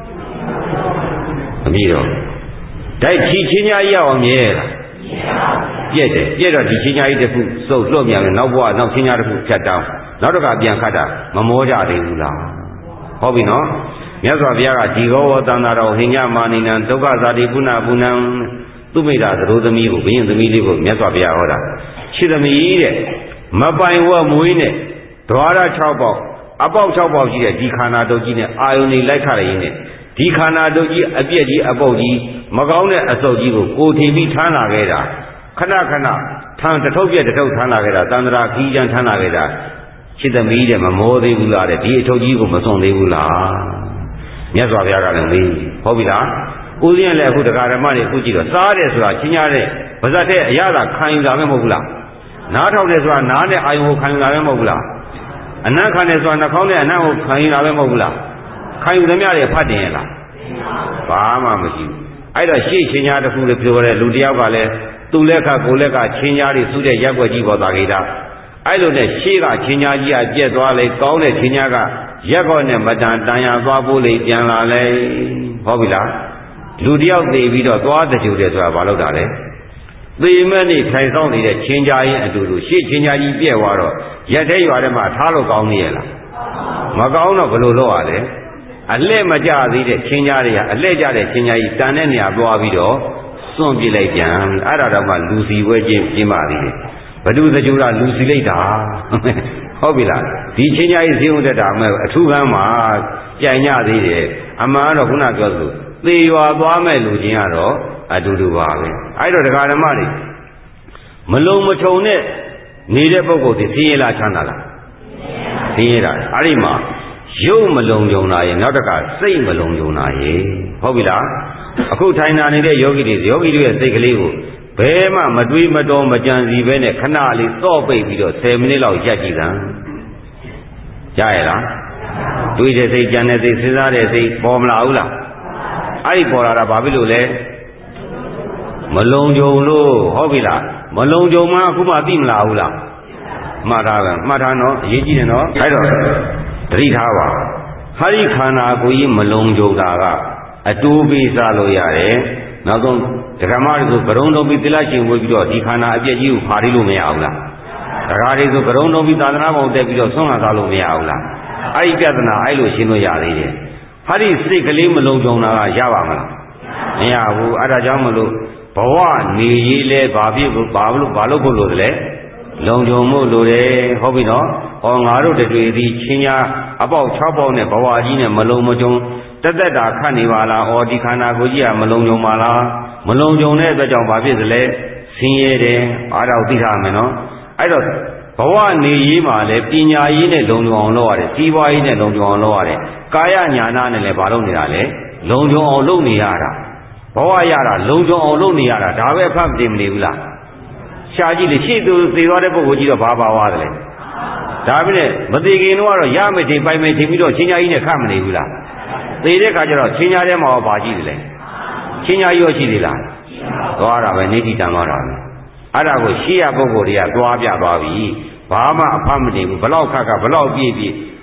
မပြည့်တော့တိုက်ချီချင်းကြားကြီးအောင်မြဲလားပြည့်တယ်ပြည့်တော့ဒီချင်းကြားကြီးတစ်ခုစုပ်လွတ်မြန်နောက်ဘဝနောက်ချင်းကြားတစ်ခုဖြတ်တောင်းနောက်တစ်ခါပြန်ခတ်တာမမောကြသေးဘူးလားဟုတ်ပြီနော်မြတ်စွာဘုရားကဒီကောဝတန္တာတော်ဟိညမာနိနံဒုက္ခဇာတိပုဏ္ဏပုဏ္ဏံသူမိတာသရိုးသမီးကိုဘုရင်သမီးလေးကိုမြတ်စွာဘုရားဟောတာရှိသမီးတဲ့မပိုင်ဝမွေးနဲ့ဓဝါရ၆ပေါက်အပေါက်၆ပေါက်ရှိတဲ့ဒီခန္ဓာတုတ်ကြီးနဲ့အာယုန်တွေလိုက်ခတ်ရင်းနဲ့ဒီခန္ဓာတုတ်ကြီးအပြည့်ကြီးအပေါက်ကြီးမကောင်းတဲ့အစုပ်ကြီးကိုကိုထင်ပြီးထမ်းလာခဲ့တာခဏခဏထမ်းတထုပ်ပြက်တထုပ်ထမ်းလာခဲ့တာတန္တရာခီးချမ်းထမ်းလာခဲ့တာရှိသမီးတဲ့မမောသေးဘူးလားတဲ့ဒီအထုပ်ကြီးကိုမစွန့်သေးဘူးလားမြတ်စွာဘုရားကလည်းမေးဟုတ်ပြီလားဦးဇင်းလည်းအခုတရားဓမ္မတွေအခုကြည့်တော့စားတယ်ဆိုတာချင်းညာတဲ့ဗဇတ်တဲ့အရသာခံယူတာပဲမဟုတ်ဘူးလားနားထောက်တယ်ဆိုတာနားနဲ့အာယုံကိုခံယူတာပဲမဟုတ်ဘူးလားအနံ့ခံတယ်ဆိုတာနှာခေါင်းနဲ့အနံ့ကိုခံယူတာပဲမဟုတ်ဘူးလားခံယူသမျှတွေဖတ်တင်ရလားဘာမှမရှိဘူးအဲ့တော့ရှေ့ချင်းညာတစ်ခုလည်းပြောတယ်လူတယောက်ကလည်းသူ့လက်ကကိုယ်လက်ကချင်းညာတွေစုတဲ့ရက်ွက်ကြီးပေါ်သာကိတာအဲ့လိုနဲ့ရှေ့ကချင်းညာကြီးကပြက်သွားလေကောင်းတဲ့ချင်းညာကရက်ကောနဲ့မတန်တန်ရသွားဖို့လေပြန်လာလေဟုတ်ပြီလားလူတယောက်သေပြီးတော့သွားတကြူတယ်ဆိုတာဘာလို့တာလဲသေမဲ့နေထိုင်ဆောင်နေတဲ့ချင်းကြားရင်အတူတူရှေ့ချင်းကြားကြီးပြက်သွားတော့ရက်တဲ့ရွာထဲမှာထားလို့ကောင်းနေရလားမကောင်းတော့ဘယ်လိုလုပ်ရလဲအလှဲ့မကြသေးတဲ့ချင်းကြားတွေကအလှဲ့ကြတဲ့ချင်းကြားကြီးတန်တဲ့နေရာသွားပြီးတော့စွန့်ပြစ်လိုက်ပြန်အဲ့ဒါတော့မှလူစီဝဲချင်းပြင်းပါသေးတယ်ဘဒုတကြူကလူစီလိုက်တာဟုတ်ပြီလားဒီချင်းကြားကြီးဈေးဥဒ္ဒတာမဲ့အထူးကမ်းမှာကြံ့ညသေးတယ်အမှန်တော့ခုနပြောသလိုသေရွာသွားမဲ့လူချင်းကတော့အတူတူပါပဲအဲ့တော့တရားဓမ္မတွေမလုံမချုံနဲ့နေတဲ့ပုဂ္ဂိုလ်ဒီသိရလားချမ်းသာလားသိရတာအဲ့ဒီမှာရုပ်မလုံခြုံတာရဲ့နောက်တစ်ခါစိတ်မလုံခြုံတာရဲ့ဟုတ်ပြီလားအခုထိုင်နာနေတဲ့ယောဂီတွေယောဂီတွေရဲ့စိတ်ကလေးကိုဘယ်မှမတွေးမတော်မကြံစီပဲနဲ့ခဏလေးသော့ပိတ်ပြီးတော့ဆယ်မိနစ်လောက်ရက်ကြည့်တာကြားရလားတွေးတဲ့စိတ်ကြံတဲ့စိတ်စဉ်းစားတဲ့စိတ်ပေါ်မလာဘူးလားအဲ့ဒီပေါ်လာတာဘာဖြစ်လို့လဲမလုံခြုံလို့ဟုတ်ပြီလားမလုံခြုံမှအခုမှသိမလားဘူးလားမှတ်ထားပါမှတ်ထားနော်အရေးကြီးတယ်နော်အဲ့တော့တတိထားပါဟာဒီခန္ဓာကိုယ်ကြီးမလုံခြုံတာကအတူပေးစားလို့ရတယ်နောက်ဆုံးဓမ္မတွေဆိုကရုံတော်ပြီးတိလရှင်ဝေပြီးတော့ဒီခန္ဓာအပြည့်ကြီးကိုဖာရီလို့မရဘူးလားတရားတွေဆိုကရုံတော်ပြီးသာသနာ့ဘောင်တက်ပြီးတော့ဆွမ်းခံစားလို့မရဘူးလားအဲ့ဒီပြဿနာအဲ့လိုရှင်းလို့ရသေးတယ်ဟာဒီစိတ်ကလေးမလုံခြုံတာကရပါမလားမရဘူးအဲ့ဒါကြောင့်မလို့ဘဝနေရေးလဲဘာဖြစ်ဘူးဘာလို့ဘာလို့ဖို့လို့လဲလုံခြုံမှုလိုတယ်ဟုတ်ပြီနော်ဟောငါတို့တွေဒီချင်းညာအပေါက်၆ပေါက်နဲ့ဘဝကြီးနဲ့မလုံမကြုံတက်တက်တာခတ်နေပါလားဩဒီခန္ဓာကိုယ်ကြီးကမလုံခြုံပါလားမလုံခြုံတဲ့အတွက်ကြောင့်ဘာဖြစ်သလဲဆင်းရဲတယ်အားတော့သိထားမယ်နော်အဲ့တော့ဘဝနေရေးမှာလဲပညာရေးနဲ့လုံခြုံအောင်လုပ်ရတယ်စီးပွားရေးနဲ့လုံခြုံအောင်လုပ်ရတယ်ကာယညာနာနဲ့လည်းဘာလုပ်နေတာလဲလုံခြုံအောင်လုပ်နေရတာဘဝရတာလုံခြုံအောင်လုပ်နေရတာဒါပဲဖတ်တင်မနေဘူးလားရှားကြည့်လေရှေ့သူသေသွားတဲ့ပုဂ္ဂိုလ်ကြီးတော့ဘာပါသွားတယ်လဲဒါပဲနဲ့မသေးခင်တော့ရမယ်ထင်ပိုင်မယ်ထင်ပြီးတော့ချင်းညာကြီးနဲ့ခတ်မနေဘူးလားသေတဲ့ခါကျတော့ချင်းညာထဲမှာဘာကြည့်တယ်လဲချင်းညာရောရှိသေးလားသွားတာပဲနေတိတန်သွားတာပဲအဲ့ဒါကိုရှေ့ရပုဂ္ဂိုလ်တွေကသွားပြသွားပြီဘာမှအဖတ်မတင်ဘူးဘလောက်ခတ်ခတ်ဘလောက်ပြည့်ပြည့်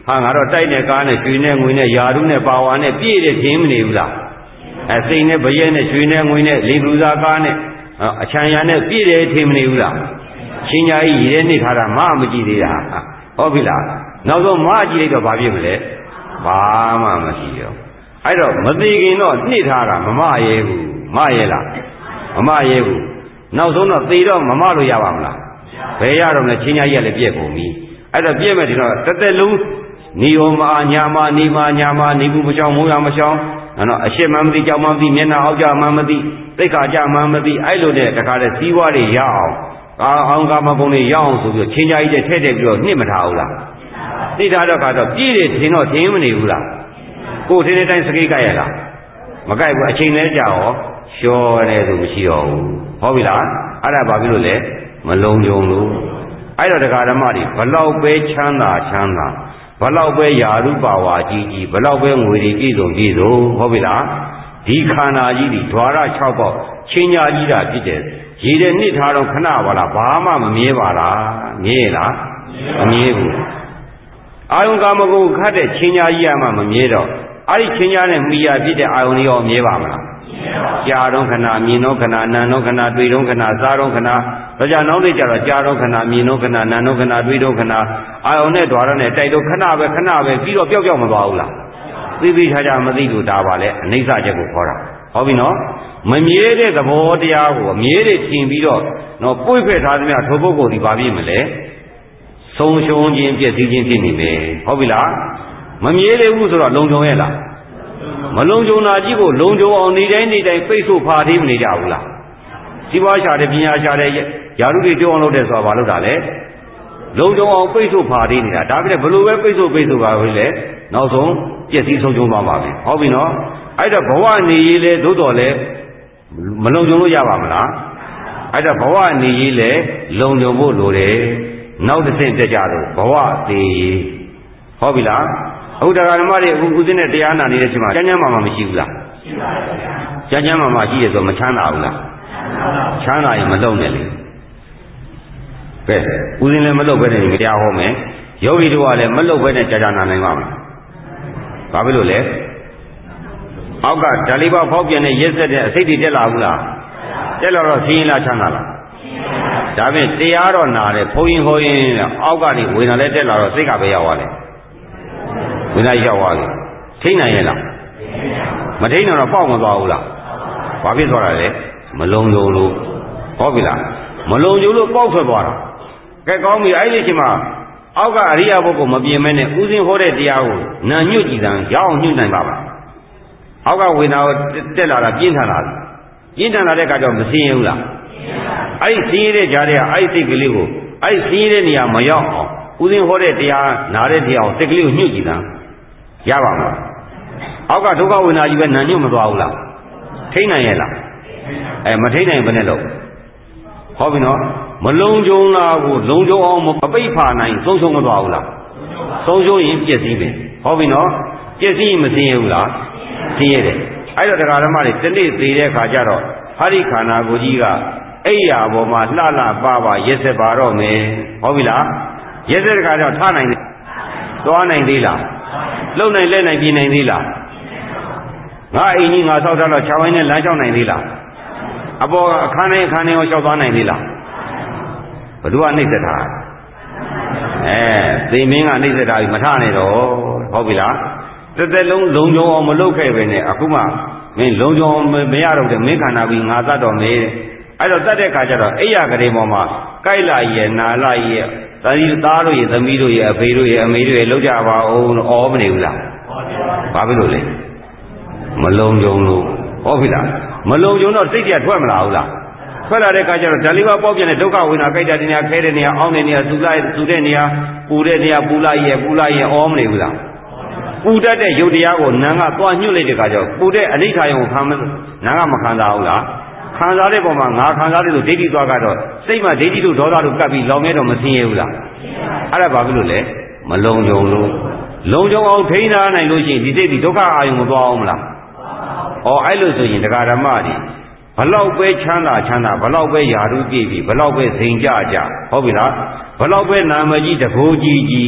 ဟာငါတော့တိုက်နဲ့ကားနဲ့ရွှေနဲ့ငွေနဲ့ယာရုနဲ့ပါဝါနဲ့ပြည့်တဲ့ထင်မနေဘူးလားအဲစိတ်နဲ့ဗရဲနဲ့ရွှေနဲ့ငွေနဲ့လေလူစားကားနဲ့အချမ်းရနဲ့ပြည့်တယ်ထင်မနေဘူးလားချင်းညာကြီးရည်တဲ့နေထားတာမမကြည့်သေးတာဟုတ်ပြီလားနောက်ဆုံးမကြည့်လိုက်တော့ဘာဖြစ်မလဲဘာမှမရှိရောအဲ့တော့မသိခင်တော့နှိထားတာမမရဲဘူးမရဲလားမမရဲဘူးနောက်ဆုံးတော့သေတော့မမလို့ရပါမလားဘယ်ရတော့လဲချင်းညာကြီးကလည်းပြည့်ကုန်ပြီအဲ့တော့ပြည့်မဲ့ဒီတော့တစ်သက်လုံးနေရောမာညာမာနေမာညာမာနေဘူးမချောင်းမိုးရမချောင်းနော်အရှိမှမသိကြောက်မှမသိမျက်နှာအောက်ကြမှမသိသိက္ခာကြမှမသိအဲ့လိုနဲ့တခါတည်းစီးပွားတွေရအောင်ကာအောင်ကာမဂုဏ်တွေရအောင်ဆိုပြီးချင်းကြားကြီးတဲ့ထဲ့တဲ့ပြီးတော့နှိမထားဘူးလားသိထားတော့ကတော့ပြည့်တယ်ထင်တော့ထင်မနေဘူးလားကိုယ်ထင်တဲ့တိုင်းစကိတ်ကြရလားမကြိုက်ဘူးအချိန်လဲကြာရောလျှော်တယ်ဆိုမရှိတော့ဘူးဟုတ်ပြီလားအဲ့ဒါဘာဖြစ်လို့လဲမလုံးကြုံလို့အဲ့တော့တရားဓမ္မတွေဘလောက်ပဲချမ်းသာချမ်းသာဘလောက်ပဲယာရုပါဝါကြီးကြီးဘလောက်ပဲငွေတွေပြည့်စုံပြည့်စုံဟုတ်ပြီလားဒီခန္ဓာကြီးဒီဓွာရ၆ပေါက်ချင်းညာကြီးတာဖြစ်တယ်ရည်တဲ့နှစ်ထားတော့ခဏပါလားဘာမှမမြဲပါလားမြဲလားမမြဲဘူးအာယုံကာမဂုဏ်ခတ်တဲ့ချင်းညာကြီးရမှမမြဲတော့အဲ့ဒီချင်းညာနဲ့မိယာဖြစ်တဲ့အာယုံတွေရောမြဲပါမလားကြာတော့ခဏမြင်တော့ခဏနာတော့ခဏတွေ့တော့ခဏစားတော့ခဏဒါကြောင့်နောက်နေ့ကျတော့ကြာတော့ခဏမြင်တော့ခဏနာတော့ခဏတွေ့တော့ခဏအာယုံနဲ့ဓွာရနဲ့တိုက်တော့ခဏပဲခဏပဲပြီးတော့ပျောက်ပျောက်မသွားဘူးလားသိသိချာချာမသိလို့ဒါပါလေအနိစ္စချက်ကိုခေါ်တာဟုတ်ပြီနော်မမြဲတဲ့သဘောတရားကိုအမြဲတည်းရှင်ပြီးတော့နော်ပွေ့ဖက်ထားသမျှထိုပုဂ္ဂိုလ်ဒီပါပြီမလဲဆုံးရှုံးခြင်းပြည့်စည်ခြင်းဖြစ်နေမယ်ဟုတ်ပြီလားမမြဲသေးဘူးဆိုတော့လုံခြုံရဲ့လားမလုံခြုံတာကြီးကိုလုံခြုံအောင်နေတိုင်းနေတိုင်းပိတ်ဆို့ဖာသေးမနေကြဘူးလားစီးပွားရှာတဲ့ပညာရှာတဲ့ယာရုတွေပြောအောင်လုပ်တဲ့ဆိုတာဘာလို့တာလဲလုံခြုံအောင်ပိတ်ဆို့ဖာသေးနေတာဒါပြည့်ဘလို့ပဲပိတ်ဆို့ပိတ်ဆို့ပါပဲလေနောက်ဆုံးပြည့်စည်ဆုံးရှုံးသွားပါပဲဟုတ်ပြီနော်အဲ့တော့ဘဝနေရေးလဲသို့တော်လဲမလုံခြုံလို့ရပါမလားအဲ့တော့ဘဝနေရေးလဲလုံခြုံဖို့လိုတယ်နောက်တစ်ဆင့်တက်ကြတော့ဘဝသေးရေးဟုတ်ပြီလားအခုတရားဓမ္မတွေအခုဦးစင်းနဲ့တရားနာနေတဲ့အချိန်မှာကျမ်းကျမ်းမာမာမရှိဘူးလားရှိပါပါဗျာကျမ်းကျမ်းမာမာရှိရဆိုမချမ်းသာဘူးလားချမ်းသာရင်မလုံနဲ့လေကဲဦးစင်းလည်းမလုံပဲနဲ့တရားဟောမယ်ယောဂီတို့ကလည်းမလုံပဲနဲ့ကြာကြာနာနိုင်ပါမလားဘာဖြစ်လို့လဲအောက်ကဓာလီဘဖောက်ပြန်တဲ့ရက်ဆက်တဲ့အစိတ်တွေတက်လာဘူးလားတက်လာတော့ဆင်းရဲလားချမ်းသာလားဒါဖြင့်တရားတော့နာတယ်ဘုန်းကြီးဟောရင်အောက်ကနေဝေဒနာလည်းတက်လာတော့စိတ်ကပဲရောက်သွားတယ်ဝိနည်းရောက်သွားပြီထိနိုင်ရဲ့လားမထိနိုင်တော့ပေါက်မသွားဘူးလားဘာဖြစ်သွားတာလဲမလုံကြုံလို့ဟုတ်ပြီလားမလုံကြုံလို့ပေါက်ထွက်သွားတာကဲကောင်းပြီအဲ့ဒီအချိန်မှာအောက်ကအရိယာဘုတ်ကိုမပြင်းမဲနဲ့ဥစဉ်ဟောတဲ့တရားကိုနာညွတ်ကြည်တံရအောင်ညွတ်နိုင်ပါပါအောက်ကဝိနာတက်လာတာပြင်းထန်လာပြင်းထန်လာတဲ့အခါကျတော့မစင်းရဘူးလားအဲ့ဒီစင်းရတဲ့ကြားထဲကအဲ့ဒီစိတ်ကလေးကိုအဲ့ဒီစင်းရတဲ့နေရာမရောက်အောင်ဥစဉ်ဟောတဲ့တရားနာတဲ့တရားကိုစိတ်ကလေးကိုညွတ်ကြည်တံရပါမလားအောက်ကဒုက္ခဝိနာကြီးပဲနာညွတ်မသွားဘူးလားထိနိုင်ရဲ့လားအဲမထိနိုင်ဘယ်နဲ့လို့ဟောပြီနော်မလုံကြုံတာကိုလုံကြုံအောင်မပိတ်ဖာနိုင်ဆုံးရှုံးမသွားဘူးလားဆုံးရှုံးရင်ပြည့်စည်မယ်ဟောပြီနော်ပြည့်စည်ရင်မစင်းရဘူးလားစင်းရတယ်အဲ့တော့တရားဓမ္မတွေတနေ့သေးတဲ့ခါကျတော့ဟာဒီခန္ဓာကိုယ်ကြီးကအိယာပေါ်မှာလှလှပါပါရက်ဆက်ပါတော့မယ်ဟောပြီလားရက်ဆက်တဲ့ခါကျတော့ထားနိုင်တယ်သွားနိုင်သေးလားလုံနိုင်လဲနိုင်ပြင်းနိုင်သေးလားငါအိမ်ကြီးငါဆောက်ထားတော့ခြောက်ဝိုင်းနဲ့လမ်းလျှောက်နိုင်သေးလားအပေါ်အခန်းနဲ့အခန်းနဲ့ရောလျှောက်သွားနိုင်သေးလားဘယ်သူကနှိမ့်သက်တာအဲသိမင်းကနှိမ့်သက်တာပြီးမထနဲ့တော့ဟုတ်ပြီလားတစ်သက်လုံးလုံကြုံအောင်မလုပ်ခဲ့ပဲနဲ့အခုမှမင်းလုံကြုံအောင်မရတော့တဲ့မင်းခန္ဓာပြီးငါသတ်တော်မေးအဲ့တော့တတ်တဲ့ခါကျတော့အိယာကလေးပေါ်မှာကြိုက်လာရဲ့နာလာရဲ့သာသီသားတို့ရဲ့သမီးတို့ရဲ့အဖေတို့ရဲ့အမေတို့ရဲ့လောက်ကြပါအောင်ဩမနေဘူးလားဘာဖြစ်လို့လဲမလုံကြုံလို့ဟောပြီလားမလုံကြုံတော့စိတ်ကြထွက်မလာဘူးလားထွက်လာတဲ့ခါကျတော့ဓာလီဘပေါက်ပြန်တဲ့ဒုက္ခဝိနာကြိုက်တဲ့နေရာခဲတဲ့နေရာအောင်းတဲ့နေရာစူလိုက်စူတဲ့နေရာပူတဲ့နေရာပူလိုက်ရဲ့ပူလိုက်ရဲ့ဩမနေဘူးလားပူတတ်တဲ့ယုတ်တရားကိုနာကသွားညှို့လိုက်တဲ့ခါကျတော့ပူတဲ့အနိဋ္ဌာယုံကိုခံနာကမခံစားဘူးလားခံစားတဲ့ပုံမှာငါခံစားတယ်လို့ဒိဋ္ဌိသွားကတော့စိတ်မှာဒိဋ္ဌိတို့ဒေါသတို့ကပ်ပြီးလောင်ရဲတော့မသိရဘူးလားအဲ့ဒါဘာဖြစ်လို့လဲမလုံကြုံလို့လုံကြုံအောင်ထိန်းထားနိုင်လို့ရှိရင်ဒီစိတ်ဒီဒုက္ခအာယုံမသွားအောင်မလားဩအဲ့လိုဆိုရင်တရားဓမ္မတွေဘလောက်ပဲချမ်းသာချမ်းသာဘလောက်ပဲယာရုပြည့်ပြီဘလောက်ပဲစိန်ကြကြဟုတ်ပြီလားဘလောက်ပဲနာမကြီးတကိုးကြီးကြီး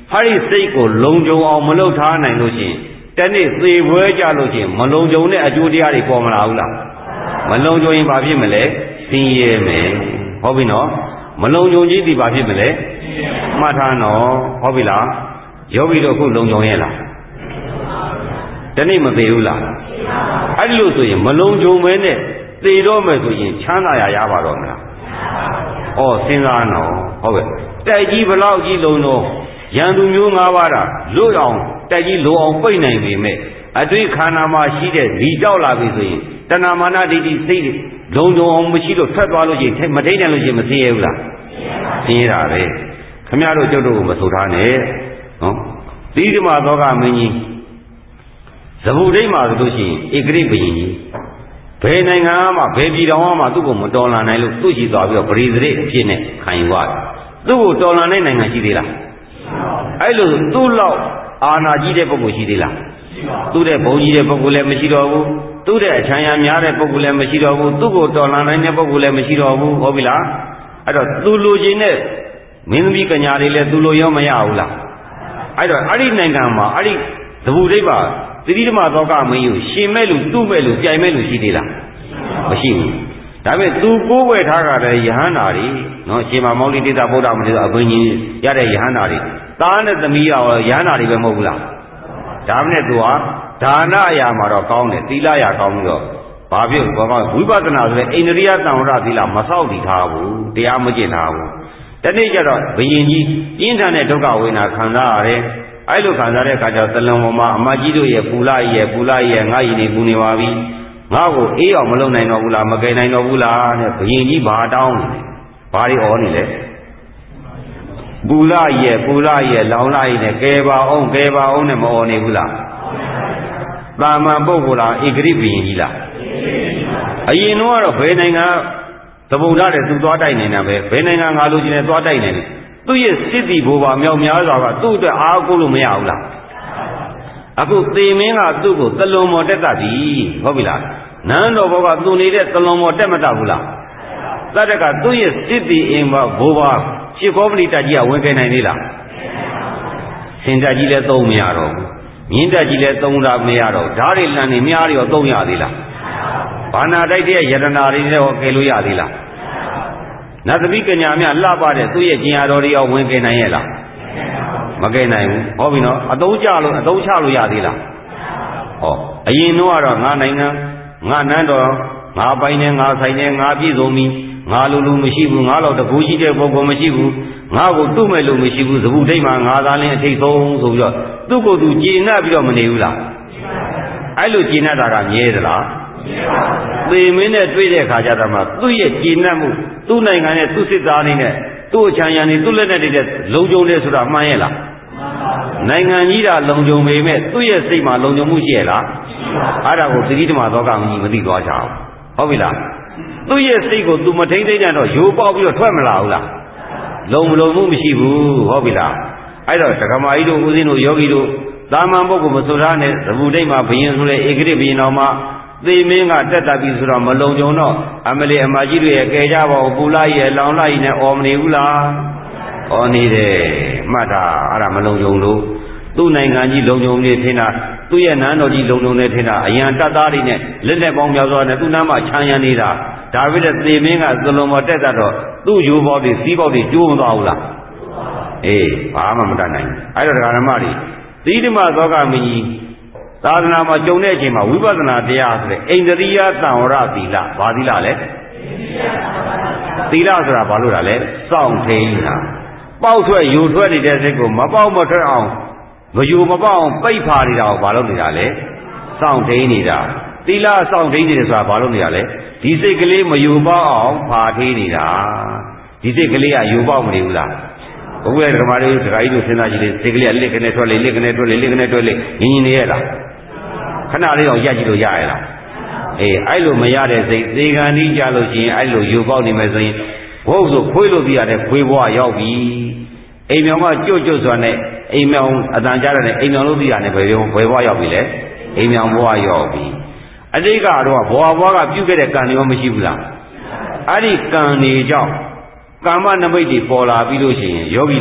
ဟာဒီစိတ်ကိုလုံခြုံအောင်မလုပ်ထားနိုင်လို့ရှိရင်တနေ့သေပွဲကြလို့ရှိရင်မလုံခြုံတဲ့အကျိုးတရားတွေပေါ်မလာဘူးလားမလုံခြုံရင်ဘာဖြစ်မလဲဆင်းရဲမယ်ဟုတ်ပြီနော်မလုံခြုံကြီးဒီဘာဖြစ်မလဲမှတ်ထားနော်ဟုတ်ပြီလားယောဂီတို့ခုလုံခြုံရဲ့လားတနေ့မသေးဘူးလားအဲ့ဒီလိုဆိုရင်မလုံခြုံမဲနဲ့သေတော့မယ်ဆိုရင်ချမ်းသာရရပါတော့မလားဩစဉ်းစားနော်ဟုတ်ကဲ့တိုက်ကြီးဘလောက်ကြီးလုံတော့ရန်သူမျိုး၅ပါးတာလွတ်အောင်တိုက်ကြီးလုံအောင်ပိတ်နိုင်ပေမဲ့အတွေ့ခန္ဓာမှာရှိတဲ့ဒီကြောက်လာပြီဆိုရင်တဏမာနဒိဋ္ဌိစိတ်လုံခြုံအောင်မရှိလို့ထွက်သွားလို့ရှိရင်မထိန်နိုင်လို့ရှိရင်မသိရဘူးလားသိရတာပဲခမရတို့ကျုပ်တို့ကိုမဆိုထားနဲ့နော်သီဓမ္မသောကမင်းကြီးသဗုဒိဋ္ဌမှာဆိုလို့ရှိရင်ဧကရိဘုရင်ကြီးဘယ်နိုင်ငံမှဘယ်ပြည်တော်မှသူ့ကိုမတော်လှန်နိုင်လို့သူ့ရှိသွားပြီးတော့ပရိသေအဖြစ်နဲ့ခံယူရတယ်သူ့ကိုတော်လှန်တဲ့နိုင်ငံရှိသေးလားအဲ့လိုသူ့လောက်အာဏာကြီးတဲ့ပုဂ္ဂိုလ်ရှိသေးလားသူ့တဲ့ဘုံကြီးတဲ့ပုဂ္ဂိုလ်လည်းမရှိတော့ဘူးသူ့တဲ့အချမ်းရများတဲ့ပုဂ္ဂိုလ်လည်းမရှိတော့ဘူးသူ့ကိုတော်လှန်နိုင်တဲ့ပုဂ္ဂိုလ်လည်းမရှိတော့ဘူးဟုတ်ပြီလားအဲ့တော့သူလိုချင်တဲ့မင်းသမီးကညာတွေလည်းသူလိုရောမရဘူးလားအဲ့တော့အဲ့ဒီနိုင်ငံမှာအဲ့ဒီသဗုဒိဋ္ဌပါသတိဓမ္မသောကမင်းကိုရှင်မဲ့လူသူ့မဲ့လူကြိုင်မဲ့လူရှိသေးလားမရှိဘူးဒါပေမဲ့သူကိုးဝယ်ထားကြတဲ့ယဟန္တာတွေနော်ရှင်မမောလိတိတဗုဒ္ဓမတိအဘိညာဉ်ရတဲ့ယဟန္တာတွေသားနဲ့သမီးရောယဟန္တာတွေပဲမဟုတ်ဘူးလားဒါမှနဲ့သူဟာဒါနအရာမှာတော့ကောင်းတယ်သီလအရာကောင်းပြီးတော့ဘာဖြစ်ဘောကောဝိပဿနာဆိုတဲ့အိန္ဒြိယသံဝရသီလမဆောက်တည်ထားဘူးတရားမကျင့်ထားဘူးတနေ့ကျတော့ဘယင်ကြီးပြင်းထန်တဲ့ဒုက္ခဝေဒနာခံစားရတယ်အဲ့လိုခံစားတဲ့အခါကျတော့တလုံးပေါ်မှာအမကြီးတို့ရဲ့ပူလာကြီးရဲ့ပူလာကြီးရဲ့ငါရည်နေပူနေပါပြီငါ့ကိုအေးအောင်မလုပ်နိုင်တော့ဘူးလားမကယ်နိုင်တော့ဘူးလားတဲ့ဘယင်ကြီးဘာတောင်းနေလဲဘာတွေဩနေလဲပူလာကြီးရဲ့ပူလာကြီးရဲ့လောင်လာကြီးနဲ့ကယ်ပါအောင်ကယ်ပါအောင်နဲ့မဩနေဘူးလားတာမန်ပုဂ္ဂိုလ်လားဧကရိဘယင်ကြီးလားအရင်တော့ဘယ်နိုင်ငံသဗုဒ္ဓတဲ့သူသွားတိုက်နေတာပဲဘယ်နိုင်ငံငါလိုချင်တယ်သွားတိုက်နေတယ်သူ့ရဲ့စစ်တီဘိုးပါမြောက်များစွာကသူ့အတွက်အားကိုးလို့မရဘူးလားအခုသေမင်းကသူ့ကိုသလွန်မော်တက်တတ်ပြီဟုတ်ပြီလားနန်းတော်ဘောကသူနေတဲ့သလွန်မော်တက်မတတ်ဘူးလားတတ်တဲ့ကသူ့ရဲ့စစ်တီအင်ဘဘိုးပါရှစ်ကောပလီတက်ကြီးကဝင်ခဲ့နိုင်သေးလားစင်တက်ကြီးလည်းသုံးမရတော့ဘူးမြင်းတက်ကြီးလည်းသုံးတာမရတော့ဓာတ်တွေလန်နေများရောသုံးရသေးလားဘာနာတိုက်တဲ့ယတနာတွေနဲ့ဟောကယ်လို့ရသေးလားနတ်သမီးကညာမြလှပတဲ့သူ့ရဲ့ကျင်ရတော်တွေရောဝင်ကယ်နိုင်ရဲ့လားမကယ်နိုင်ဘူးဟောပြီနော်အသုံးချလို့အသုံးချလို့ရသေးလားဟောအရင်တော့ကတော့ငါနိုင်ငံငါနန်းတော်ငါပိုင်နေငါဆိုင်နေငါပြည့်စုံပြီငါလူလူမရှိဘူးငါတော့တကူရှိတဲ့ပုဂ္ဂိုလ်မရှိဘူးငါကိုသူ့မဲ့လို့မရှိဘူးသဗုဒ္ဓိတ်မှာငါသာလင်းအထိတ်ဆုံးဆိုပြီးတော့သူ့ကိုယ်သူကျေနပ်ပြီးတော့မနေဘူးလားအဲ့လိုကျေနပ်တာကမြဲသလားသေမင်းနဲ့တွေ့တဲ့အခါကျတော့မှသူ့ရဲ့ကျေနပ်မှုသူ့နိုင်ငံနဲ့သူ့စစ်သားတွေနဲ့သူ့အချမ်းရံတွေသူ့လက်နဲ့တွေလုံခြုံတယ်ဆိုတာမှန်ရဲ့လားနိုင်ငံကြီးတာလုံခြုံပေမဲ့သူ့ရဲ့စိတ်မှာလုံခြုံမှုရှိရဲ့လားအဲ့ဒါကိုသတိဓမ္မသောကမကြီးမသိသွားကြဘူးဟုတ်ပြီလားသူ့ရဲ့စိတ်ကိုသူမထိန်သိမ်းကြတော့ရိုးပေါက်ပြီးတော့ထွက်မလာဘူးလားလုံမလုံမှုမရှိဘူးဟုတ်ပြီလားအဲ့တော့ဒကမာကြီးတို့ဦးဇင်းတို့ယောဂီတို့သာမန်ပုဂ္ဂိုလ်မဆိုထားနဲ့သဗ္ဗုဒိတ်မှာဘယင်ဆိုတဲ့ဧကရိဘယင်တော်မှာသေမင်းကတက်တတ်ပြီဆိုတော့မလုံကြုံတော့အမလီအမကြီးတို့ရဲ့ကဲကြပါဦးပူလာကြီးရဲ့လောင်လာကြီးနဲ့အော်မနေဘူးလားအော်နေတယ်မှတ်တာအဲ့ဒါမလုံကြုံလို့သူ့နိုင်ငံကြီးလုံကြုံနေထင်တာသူ့ရဲ့နန်းတော်ကြီးလုံကြုံနေထင်တာအရန်တပ်သားတွေနဲ့လက်လက်ပေါင်းများစွာနဲ့သူ့နားမှာခြံရံနေတာဒါပေမဲ့သေမင်းကသလုံးပေါ်တက်တတ်တော့သူ့ရိုးပေါက်တွေစီးပေါက်တွေကျိုးမသွားဘူးလားအေးဘာမှမတတ်နိုင်ဘူးအဲ့တော့ဒကာဓမ္မတွေသီဓမ္မသောကမင်းကြီးသာသနာမှာကြုံတဲ့အချိန်မှာဝိပဿနာတရားဆိုတဲ့အိန္ဒြိယသံဝရသီလဘာသီလလဲသီလဆိုတာဘာလို့လဲလဲစောင့်ထိန်တာပေါက်ထွက်ယူထွက်နေတဲ့စိတ်ကိုမပေါက်မထွက်အောင်မယူမပေါက်အောင်ပိတ်ဖာနေတာကိုဘာလို့နေတာလဲစောင့်ထိန်နေတာသီလစောင့်ထိန်နေတယ်ဆိုတာဘာလို့နေတာလဲဒီစိတ်ကလေးမယူပေါက်အောင်ဖာထိန်နေတာဒီစိတ်ကလေးကယူပေါက်မနေဘူးလားဘုရားဓမ္မတွေဒကာကြီးတို့စဉ်းစားကြည့်လေစိတ်ကလေးကလက်ကနေထွက်လေလက်ကနေထွက်လေလက်ကနေထွက်လေငင်းငင်းနေရလားခဏလေးတော့ရက်ကြည့်လို့ရရလားအေးအဲ့လိုမရတဲ့စိတ်သေကံကြီးကြလို့ရှိရင်အဲ့လိုယူပေါက်နေမယ်ဆိုရင်ဘုတ်ဆိုခွေးလို့ပြရတဲ့ခွေးဘွားရောက်ပြီအိမ်မြောင်ကကြွတ်ကြွတ်စွာနဲ့အိမ်မြောင်အတန်ကြားတဲ့အိမ်မြောင်လို့ပြရတဲ့ဘယ်ဘယ်ဘွားရောက်ပြီလဲအိမ်မြောင်ဘွားရောက်ပြီအတိတ်ကတော့ဘွားဘွားကပြုတ်ခဲ့တဲ့ကံတွေရောမရှိဘူးလားအဲ့ဒီကံတွေကြောင့်ကာမနမိတ်တွေပေါ်လာပြီးလို့ရှိရင်ယောဂီတို့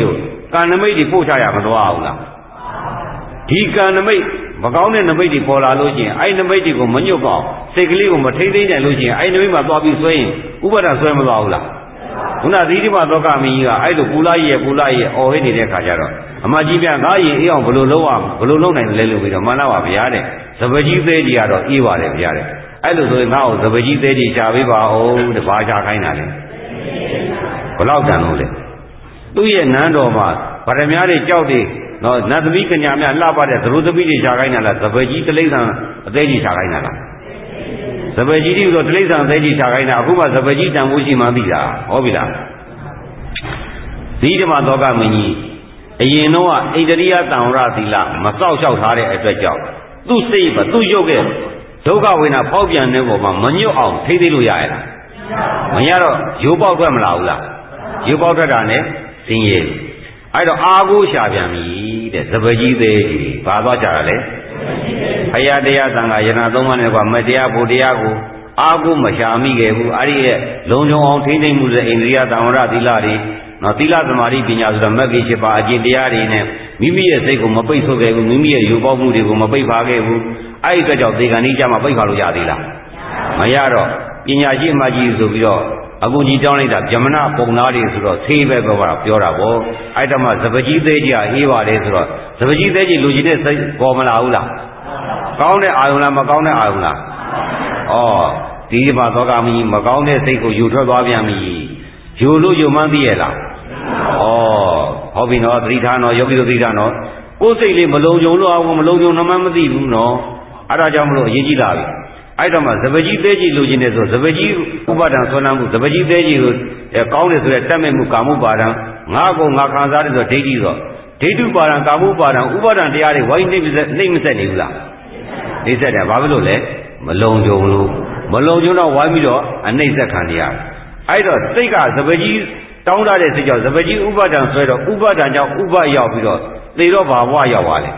ကံနမိတ်တွေပို့ချရမသွားဘူးလားဒီကံနမိတ်မကောင်းတဲ့နမိတ်တွေပေါ်လာလို့ရှိရင်အဲ့နမိတ်တွေကိုမညွတ်ပေါအောင်စိတ်ကလေးကိုမထိမ့်သိမ့်နိုင်လို့ရှိရင်အဲ့နမိတ်မှာသွားပြီးဆွဲရင်ဥပါဒဆွဲမသွားဘူးလားခုနသီတိမသောကမင်းကြီးကအဲ့လိုပူလာရဲ့ပူလာရဲ့အော်ဟစ်နေတဲ့ခါကျတော့အမကြီးပြန်ငါရင်အေးအောင်ဘယ်လိုလုပ်အောင်ဘယ်လိုလုပ်နိုင်လဲလို့ပြီးတော့မှန်လားပါဗျာတဲ့စပကြီးသေးကြီးကတော့အေးပါတယ်ဗျာတဲ့အဲ့လိုဆိုရင်ငါ့ကိုစပကြီးသေးကြီးရှာပေးပါဦးတဲ့ဘာရှာခိုင်းတာလဲဘလောက်တန်လို့လဲသူ့ရဲ့နန်းတော်မှာဗရမများတွေကြောက်တွေနော်နတ်သမီးကညာများလှပတဲ့သရိုးသမီးတွေရှာခိုင်းတာလားစပကြီးတိလိ္ဆန်အသေးကြီးရှာခိုင်းတာလားစပကြီးတိဆိုတိလိ္ဆန်အသေးကြီးရှာခိုင်းတာအခုမှစပကြီးတန်ဖို့ရှိမှသိတာဟောပြီလားသီဓမ္မသောကမင်းကြီးအရင်တော့ဣန္ဒြိယတံဝရသီလမစောက်ရှောက်ထားတဲ့အတွက်ကြောင့်သူ့စိတ်ကသူ့ရုပ်ကဒုက္ခဝေဒနာပေါက်ပြန်တဲ့ပုံမှာမညွတ်အောင်ထိသိလို့ရရလားမရတော့ရိုးပေါက်ထွက်မလာဘူးလားရိုးပေါက်ထွက်တာနဲ့စင်ရဲအဲ့တော့အာကိုရှာပြန်ပြီတဲ့စပကြီးသေးကြီးဘာသွားကြတာလဲဘုရားတရားသံဃာယနာသုံးပါးနဲ့ကွာမတရားဖို့တရားကိုအာကိုမရှာမိခဲ့ဘူးအဲ့ဒီရဲ့လုံခြုံအောင်ထိမ့်သိမ့်မှုတဲ့ဣန္ဒြိယတံဝရသီလတွေနော်သီလသမာဓိပညာဆိုတော့မဂ္ဂင်၈ပါးအကျင့်တရားတွေနဲ့မိမိရဲ့စိတ်ကိုမပိတ်ဆို့ခဲ့ဘူးမိမိရဲ့ယူပေါက်မှုတွေကိုမပိတ်ပါခဲ့ဘူးအဲ့ဒီအတွက်ကြောင့်သေကံဤကြမှာပိတ်ပါလို့ရသေးလားမရတော့ပညာရှိအမကြီးဆိုပြီးတော့အကူကြီးတောင်းလိုက်တာဗြဟ္မဏပုံသားတွေဆိုတော့သေးပဲပြောတာပြောတာပေါ့အဲ့တော့မှစပကြီးသေးကြီးအေးပါတယ်ဆိုတော့စပကြီးသေးကြီးလူကြီးတဲ့စိတ်ပေါ်မလာဘူးလားကောင်းတဲ့အာယုံလားမကောင်းတဲ့အာယုံလားဩဒီမှာသောကမင်းမကောင်းတဲ့စိတ်ကိုယူထွက်သွားပြန်ပြီယူလို့ယူမှန်းသိရလားဩဟောပြီနော်သတိထားနော်ယောဂီတို့သတိထားနော်ကိုယ်စိတ်လေးမလုံခြုံလို့အောင်မလုံခြုံမှမသိဘူးနော်အဲ့ဒါကြောင့်မလို့အရေးကြီးလာပြီအဲ့တော့မှစပကြီးသေးကြီးလိုချင်တယ်ဆိုစပကြီးဥပါဒံဆွမ်းနာမှုစပကြီးသေးကြီးကိုကောင်းတယ်ဆိုတဲ့တတ်မဲ့မှုကာမှုပါဒံငါကိုငါခံစားတယ်ဆိုဒိဋ္ဌိဆိုဒိဋ္ဌုပါဒံကာမှုပါဒံဥပါဒံတရားတွေဝိုင်းနေနှိမ့်မဆက်နေဘူးလားနှိမ့်ဆက်တယ်ဘာဖြစ်လို့လဲမလုံခြုံလို့မလုံခြုံတော့ဝိုင်းပြီးတော့အနှိမ့်ဆက်ခံရအဲ့တော့စိတ်ကစပကြီးတောင်းတတဲ့စိတ်ကြောင့်စပကြီးဥပါဒံဆွဲတော့ဥပါဒံကြောင့်ဥပရောက်ပြီးတော့သေတော့ဘာဘဝရောက်ပါလဲ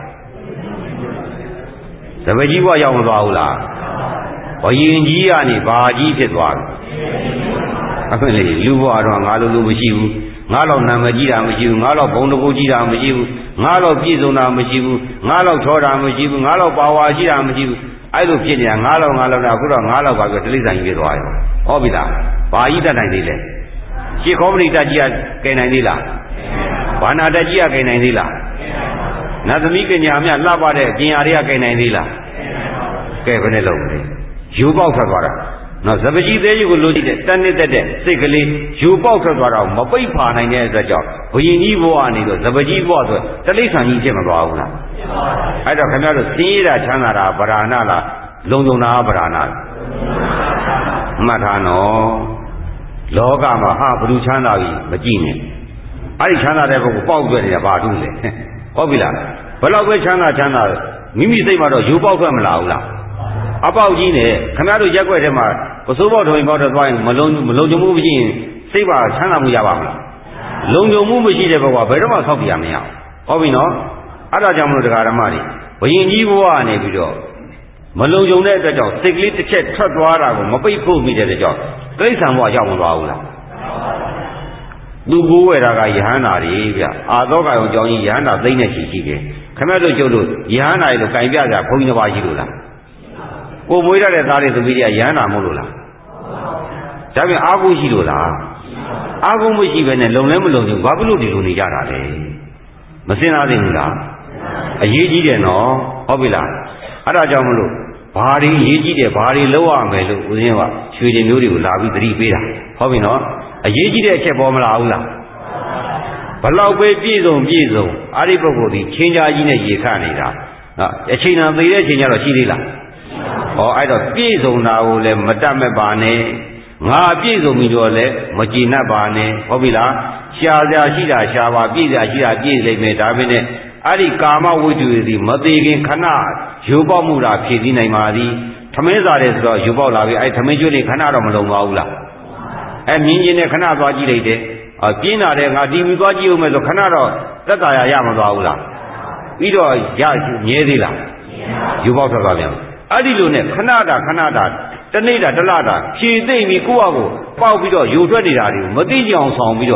စပကြီးဘဝရောက်မသွားဘူးလားဘယင်ကြီးကနေဘာကြီးဖြစ်သွားပြီအခုလေလူဘဝတော့ငါလိုလိုမရှိဘူးငါလောက်နာမကြီးတာမရှိဘူးငါလောက်ဘုံတကူကြီးတာမရှိဘူးငါလောက်ပြည့်စုံတာမရှိဘူးငါလောက်ချောတာမရှိဘူးငါလောက်ပါဝါရှိတာမရှိဘူးအဲ့လိုဖြစ်နေတာငါလောက်ငါလောက်တာအခုတော့ငါလောက်ပါပြီးတိလိစ္ဆာန်ကြီးဖြစ်သွားတယ်ဟောပြီလားဘာကြီးတတ်နိုင်သေးလဲရှေခောပရိတကြီးကကယ်နိုင်သေးလားဘာနာတကြီးကကယ်နိုင်သေးလားနတ်သမီးကညာမြလှပတဲ့အကျင်အားတွေကကယ်နိုင်သေးလားကဲဘယ်နဲ့လုံးလဲယူပေါက်ထွက်သွားတာနော်စပကြီးသေးကြီးကိုလိုကြည့်တဲ့တန်းနေတဲ့တဲ့စိတ်ကလေးယူပေါက်ထွက်သွားတော့မပိတ်ဖာနိုင်တဲ့အတွက်ကြောင့်ဘုရင်ကြီးဘဝကနေတော့စပကြီးဘဝဆိုတလိ္ဆာန်ကြီးဖြစ်မသွားဘူးလားအဲ့တော့ခင်ဗျားတို့စင်းရတာချမ်းသာတာဗราဏလားလုံုံတာဗราဏလားမှတ်ထားနော်လောကမှာဟာဘ누구ချမ်းသာပြီမကြည့်နဲ့အဲ့ဒီချမ်းသာတဲ့ဘုကိုပေါက်တွေ့နေတာဘာတူလဲဟုတ်ပြီလားဘယ်တော့ပဲချမ်းသာချမ်းသာမိမိစိတ်မှာတော့ယူပေါက်ထွက်မလာဘူးလားအပေါက်ကြီးနဲ့ခင်ဗျားတို့ရက်ွက်ထဲမှာပစိုးပေါက်ထုံပေါက်တော့သွားရင်မလုံးမလုံးကြမှုမရှိရင်စိတ်ပါချမ်းသာမှုရပါမလားလုံခြုံမှုမရှိတဲ့ဘဝဘယ်တော့မှဆောက်ပြရမရအောင်ဟုတ်ပြီနော်အဲ့ဒါကြောင့်မလို့တရားဓမ္မတွေဘယင်ကြီးဘဝကနေပြီးတော့မလုံခြုံတဲ့အတွက်ကြောင့်စိတ်ကလေးတစ်ချက်ထွက်သွားတာကိုမပိတ်ဖို့မိတဲ့အတွက်ကြောင့်တိရစ္ဆာန်ဘဝရောက်မသွားဘူးလားသူကိုးဝဲတာကယဟန္တာတွေဗျအာသောကရောအကြောင်းကြီးယဟန္တာသိမ့်နေရှိရှိတယ်ခင်ဗျားတို့ကျုပ်တို့ယဟန္တာတွေလို့ကင်ပြကြဘုန်းကြီးတစ်ပါးရှိလို့လားကိုမွေးရတဲ့သားတွေသမီးတွေကရဟန္တာမဟုတ်လို့လားဒါပြန်အာဟုရှိလို့လားအာဟုမရှိပဲနဲ့လုံလဲမလုံဘူးဘာဖြစ်လို့ဒီလိုနေကြတာလဲမစင်သားသိဘူးလားအရေးကြီးတယ်နော်ဟုတ်ပြီလားအဲ့ဒါကြောင့်မလို့ဘာတွေရေးကြည့်တယ်ဘာတွေလောက်ရမယ်လို့ဦးဇင်းကရွှေတွေမျိုးတွေကိုလာပြီးသတိပေးတာဟုတ်ပြီနော်အရေးကြီးတဲ့အချက်ပေါ်မလာဘူးလားဘလောက်ပဲပြည့်စုံပြည့်စုံအဲ့ဒီပုဂ္ဂိုလ်ဒီချင်းကြားကြီးနဲ့ရေခနေတာနော်အချိန်တန်သေးတဲ့အချိန်ကျတော့ရှိသေးလားဟောအဲ့တော့ပြည့်စုံတာကိုလည်းမတတ်မဲ့ပါနဲ့ငါပြည့်စုံပြီတော့လည်းမကြည်နပ်ပါနဲ့ဟုတ်ပြီလားရှားစရာရှိတာရှားပါပြည့်စရာရှိတာပြည့်လိမ့်မယ်ဒါပဲနဲ့အဲ့ဒီကာမဝိတ္တုသည်မသေးခင်ခဏယူပေါက်မှုတာဖြည့်ဆည်းနိုင်ပါသည်ထမင်းစားတယ်ဆိုတော့ယူပေါက်လာပြီအဲ့ထမင်းကျွေးနေခဏတော့မလုံပါဘူးလားအဲ့မြင်းချင်းနဲ့ခဏသွားကြည့်လိုက်တယ်အပြင်းလာတယ်ငါတီဗီသွားကြည့်ဦးမယ်ဆိုခဏတော့သက်သာရရမသွားဘူးလားပြီးတော့ရမြဲသေးလားယူပေါက်ထွက်သွားပြန်အဲ့ဒီလိုနဲ့ခဏတာခဏတာတနေ့တာတလတာဖြည့်သိမ့်ပြီးကိုယ့်အကိုပေါက်ပြီးတော့ယူထွက်နေတာတွေကိုမသိကြအောင်ဆောင်ပြီးတော့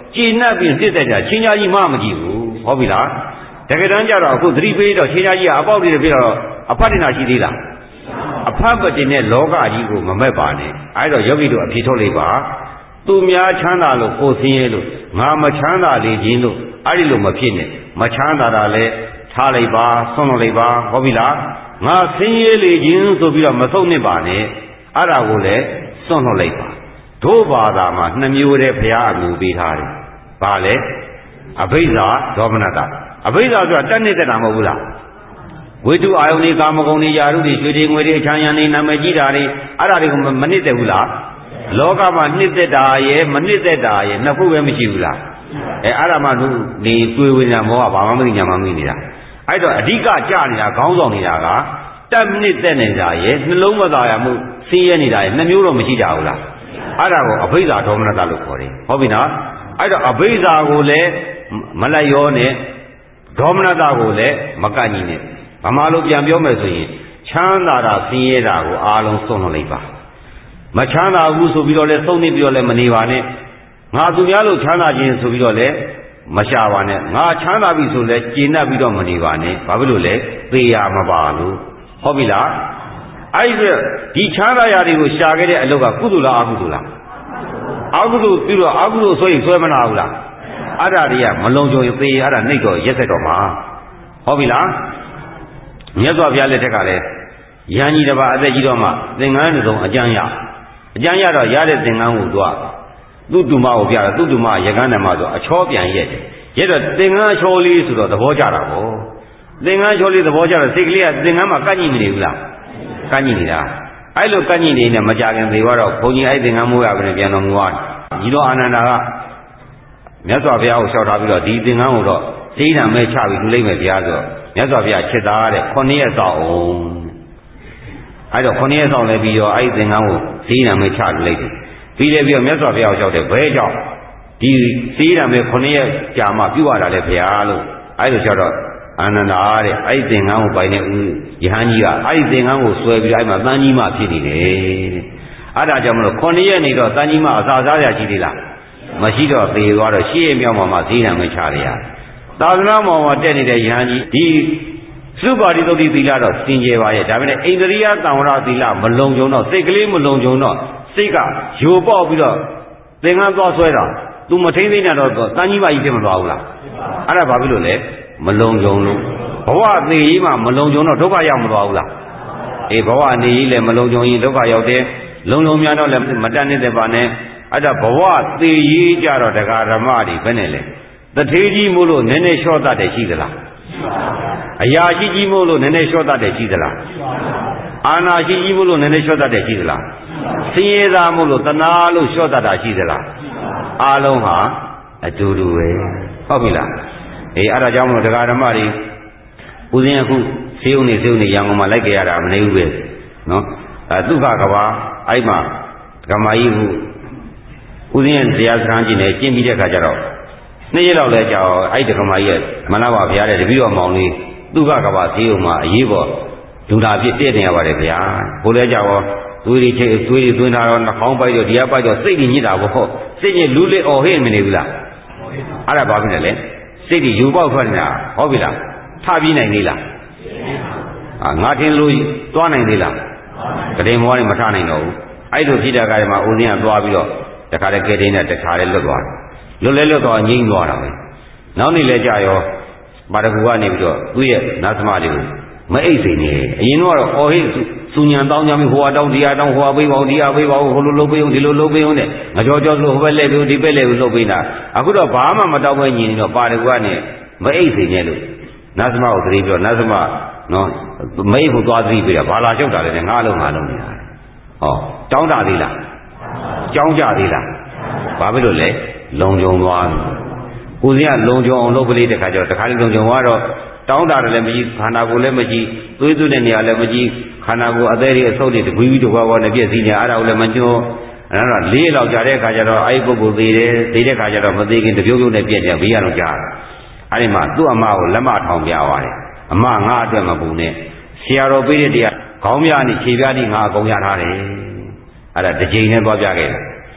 ကျေနပ်ပြီးနှစ်သက်ကြချင်းကြီးမှမကြည့်ဘူးဟုတ်ပြီလားတကယ်တမ်းကျတော့အခုသတိပေးတော့ချင်းကြီးကအပေါက်တွေပြတော့အဖတ်တင်တာရှိသေးလားအဖတ်ပတင်တဲ့လောကကြီးကိုမမက်ပါနဲ့အဲဒါယောဂီတို့အဖြေထုတ်လိုက်ပါသူများချမ်းသာလို့ကိုယ်ဆင်းရဲလို့ငါမချမ်းသာလေခြင်းလို့အဲ့ဒီလိုမဖြစ်နဲ့မချမ်းသာတာလဲထားလိုက်ပါဆွန့်လွတ်လိုက်ပါဟုတ်ပြီလားငါဆင်းရဲလေခြင်းဆိုပြီးတော့မဆုံးနှစ်ပါနဲ့အဲ့ဒါကိုလည်းဆွန့်လွတ်လိုက်ပါတို့ဘာသာမှာနှစ်မျိုးတည်းဘုရားအမှုပေးထားတယ်ဘာလဲအဘိဇ္ဇာဒေါမနတအဘိဇ္ဇာဆိုတာတက်နေတဲ့တာမဟုတ်ဘူးလားဝိတုအာယုန်ဒီကာမဂုဏ်ဒီယာရုဒီရွှေတွေငွေတွေအချမ်းရံနေနာမည်ကြီးတာတွေအဲ့ဒါတွေကိုမနစ်သက်ဘူးလားလောကမှာနှစ်သက်တာရဲ့မနှစ်သက်တာရဲ့နှစ်ခုပဲမရှိဘူးလားအဲအဲ့ဒါမှတို့ဒီတွေ့ဝင်ညာမောဟဘာမှမသိညာမှမသိနေတာအဲ့တော့အဓိကကြနေတာခေါင်းဆောင်နေတာကတက်နှစ်သက်နေတာရဲ့နှလုံးမသားရမှုဆင်းရဲနေတာရဲ့နှစ်မျိုးတော့မရှိကြဘူးလားအဲ့ဒါကိုအဘိဇ္ဇာဒေါမနတလို့ခေါ်တယ်ဟုတ်ပြီနော်အဲ့တော့အဘိဇ္ဇာကိုလည်းမလိုက်ရောနဲ့ဒေါမနတကိုလည်းမကန့်ညီနဲ့ဗမာလိုပြန်ပြောမယ်ဆိုရင်ချမ်းသာတာဆင်းရဲတာကိုအားလုံးဆုံးလွတ်လိုက်ပါမချမ်းသာဘူးဆိုပြီးတော့လဲသုံးနေပြီးတော့လဲမနေပါနဲ့ငါသူများလို့ချမ်းသာခြင်းဆိုပြီးတော့လဲမရှာပါနဲ့ငါချမ်းသာပြီဆိုလဲကျေနပ်ပြီးတော့မနေပါနဲ့ဘာဖြစ်လို့လဲသေရမပါလို့ဟုတ်ပြီလားအဲ့ဒီဒီချမ်းသာရာတွေကိုရှာခဲ့တဲ့အလုပ်ကကုသိုလ်လားအကုသိုလ်လားအကုသိုလ်ပြီးတော့အကုသိုလ်ဆိုရင်ဆွဲမနာဘူးလားအဲ့ဒါတွေကမလုံခြုံရင်သေရအဲ့ဒါနှိတ်တော့ရက်ဆက်တော့မှာဟုတ်ပြီလားမြတ်စွာဘုရားလက်ထက်ကလည်းယဟန်ကြီးတစ်ပါးအသက်ကြီးတော့မှသင်္ကန်းတစ်စုံအကျမ်းရအကျမ်းရတော့ရတဲ့သင်္ကန်းကိုသူကသူ့တူမကိုပြတယ်သူ့တူမရကန်းတယ်မှဆိုအချောပြန်ရက်တယ်ရက်တော့သင်္ကန်းအချောလေးဆိုတော့သဘောကျတာပေါ့သင်္ကန်းအချောလေးသဘောကျတော့စိတ်ကလေးကသင်္ကန်းမှာကန့်ညိမနေဘူးလားကန့်ညိနေတာအဲ့လိုကန့်ညိနေနေမကြခင်သေးတော့ဘုန်းကြီးအဲ့သင်္ကန်းမိုးရပြန်ပြန်တော်မူသွားညီတော်အာနန္ဒာကမြတ်စွာဘုရားကိုလျှောက်ထားပြီးတော့ဒီသင်္ကန်းကိုတော့သိဏမဲချပြီးလူလိုက်မယ်ဘုရားဆိုတော့မြတ်စွာဘုရားချက်သားတဲ့ခုနှစ်ရက်ဆောင်အောင်အဲ့တော့ခုနှစ်ရက်ဆောင်လည်းပြီးတော့အဲ့ဒီသင်္ကန်းကိုသိဏမဲချလူလိုက်တယ်ပြီးလည်းပြီးတော့မြတ်စွာဘုရားကိုလျှောက်တယ်ဘဲကြောင့်ဒီသိဏမဲခုနှစ်ရက်ကြာမှပြုရတာလေဘုရားလို့အဲ့လိုလျှောက်တော့အာနန္ဒာတဲ့အဲ့ဒီသင်္ကန်းကိုပိုင်တဲ့ဦးယဟန်ကြီးကအဲ့ဒီသင်္ကန်းကိုဆွဲပြီးအဲ့မှာတန်ကြီးမှဖြစ်နေတယ်တဲ့အဲ့ဒါကြောင့်မလို့ခုနှစ်ရက်နေတော့တန်ကြီးမှအစာစားရရှိသေးလားမရှိတော့သေသွားတော့ရှေ့မြောက်မှာမှသိဏမဲချရတယ်သာသနာ့မောင်မှာတက်နေတဲ့ယဟန်ကြီးဒီသုပါတိသုတ်တိသီလတော့စင်ကြယ်ပါရဲ့ဒါပေမဲ့အိန္ဒြိယသံဝရသီလမလုံခြုံတော့စိတ်ကလေးမလုံခြုံတော့စိတ်ကယိုပေါက်ပြီးတော့သင်္ကန်းသွားဆွဲတာသူမထိမ့်သိမ့်တော့တန်ကြီးပါကြီးဖြစ်မသွားဘူးလားအဲ့ဒါဘာဖြစ်လို့လဲမလုံခြုံလို့ဘဝသေးကြီးမှမလုံခြုံတော့ဒုက္ခရောက်မသွားဘူးလားအေးဘဝနေကြီးလည်းမလုံခြုံရင်ဒုက္ခရောက်တယ်လုံလုံများတော့လည်းမတတ်နေတဲ့ပါနဲ့အဲ့ဒါဘဝသေးကြီးကြတော့တရားဓမ္မတွေဘယ်နဲ့လဲတထေးကြီးမို့လို့နည်းနည်းလျှော့တတ်တယ်ရှိသလားအရာရှိကြီးမို့လို့နည်းနည်းလျှော့တတ်တယ်ရှိသလားအာနာရှိကြီးမို့လို့နည်းနည်းလျှော့တတ်တယ်ရှိသလားဆင်းရဲသားမို့လို့တဏှာလို့လျှော့တတ်တာရှိသလားအားလုံးဟာအတူတူပဲဟုတ်ပြီလားအေးအဲ့ဒါကြောင့်မလို့တရားဓမ္မတွေဦးဇင်းအခုစေုံနေစေုံနေရန်ကုန်မှာလိုက်ကြရတာမနေဘူးပဲနော်အဲဒုက္ခကဘာအဲ့မှာဓမ္မကြီးခုဦးဇင်းရဲ့တရားစခန်းကြီးနဲ့ကျင့်ပြီးတဲ့အခါကျတော့နှစ်ရက်လောက်လဲကြာအောင်အဲ့ဒီဓမ္မကြီးရဲ့မနာပါဘုရားတဲ့တပည့်တော်မောင်လေးဒုက္ခကဘာစေုံမှာအရေးပေါ်ဒုတာဖြစ်တည့်နေရပါတယ်ဗျာဘိုးလဲကြောက်သွေးတွေချိတ်သွေးတွေသွင်းတာတော့နှာခေါင်းပိုက်တော့ဒီကပိုက်တော့စိတ်ကြီးညစ်တာပေါ့စိတ်ကြီးလူးလေးအော်ဟိမနေဘူးလားအဲ့ဒါဘာဖြစ်လဲလဲစိတ်ကြီးယူပေါက်ထွက်နေတာဟုတ်ပြီလားထပြီးနိုင်သေးလားအာငါထင်လို့သွားနိုင်သေးလားကတိမောနဲ့မထနိုင်တော့ဘူးအဲ့လိုဖြစ်တဲ့အခါမှာဦးဇင်းကသွားပြီးတော့တခါတည်းကဲတင်းနဲ့တခါတည်းလွတ်သွားတယ်လွတ်လဲလွတ်တော့ငြိမ့်သွားတာပဲနောက်နေ့လဲကြာရောပါရဂူကနေပြီးတော့သူ့ရဲ့နတ်သမားတွေကိုမအိတ်စိနေအရင်တော့အော်ဟိစူညံတောင်းကြပြီးဟိုအတောင်းဒီအတောင်းဟိုအပေးပါဦးဒီအပေးပါဦးဟိုလိုလုပ်ပေးဦးဒီလိုလုပ်ပေးဦးနဲ့ငကြောကြောလို့ဟိုဘက်လဲပြီးဒီဘက်လဲပြီးလုပ်ပေးတာအခုတော့ဘာမှမတောင်းပဲညီနေတော့ပါရဂူကနေမအိတ်စိနေလို့နတ်သမားကိုသတိပြီးတော့နတ်သမားနော်မိတ်ကိုသွားသတိပြီးတော့ဘာလာလျှောက်တာလဲငါလုံးငါလုံးနေတာဟောတောင်းတာသေးလားကြောင်းကြသေးလားဘာဖြစ်လို့လဲလုံခြုံသွားပြီကိုယ်ကလုံခြုံအောင်လုပ်ပလေးတဲ့ခါကျတော့တခါလေလုံခြုံသွားတော့တောင်းတာလည်းမကြည့်ခန္ဓာကိုယ်လည်းမကြည့်သွေးသွင်းတဲ့နေရာလည်းမကြည့်ခန္ဓာကိုယ်အသေးတွေအဆုပ်တွေတကွီးပြီးတော့ဘောနဲ့ပြည့်စည်နေအဲ့ဒါကိုလည်းမညှို့အဲ့တော့လေးလောက်ကြာတဲ့ခါကျတော့အဲ့ဒီပုဂ္ဂိုလ်သေးတယ်သေးတဲ့ခါကျတော့မသေးခင်တပြုတ်ပြုတ်နဲ့ပြည့်တယ်ဘေးကတော့ကြာအဲ့ဒီမှာသူ့အမကိုလက်မထောင်ပြသွားတယ်အမငါအတွက်မပူနဲ့ဆရာတော်ပေးတဲ့တရားခေါင်းပြားနဲ့ခြေပြားနဲ့ငါအကုန်ရထားတယ်အဲ့ဒါတစ်ချိန်နဲ့သွားပြခဲ့တယ်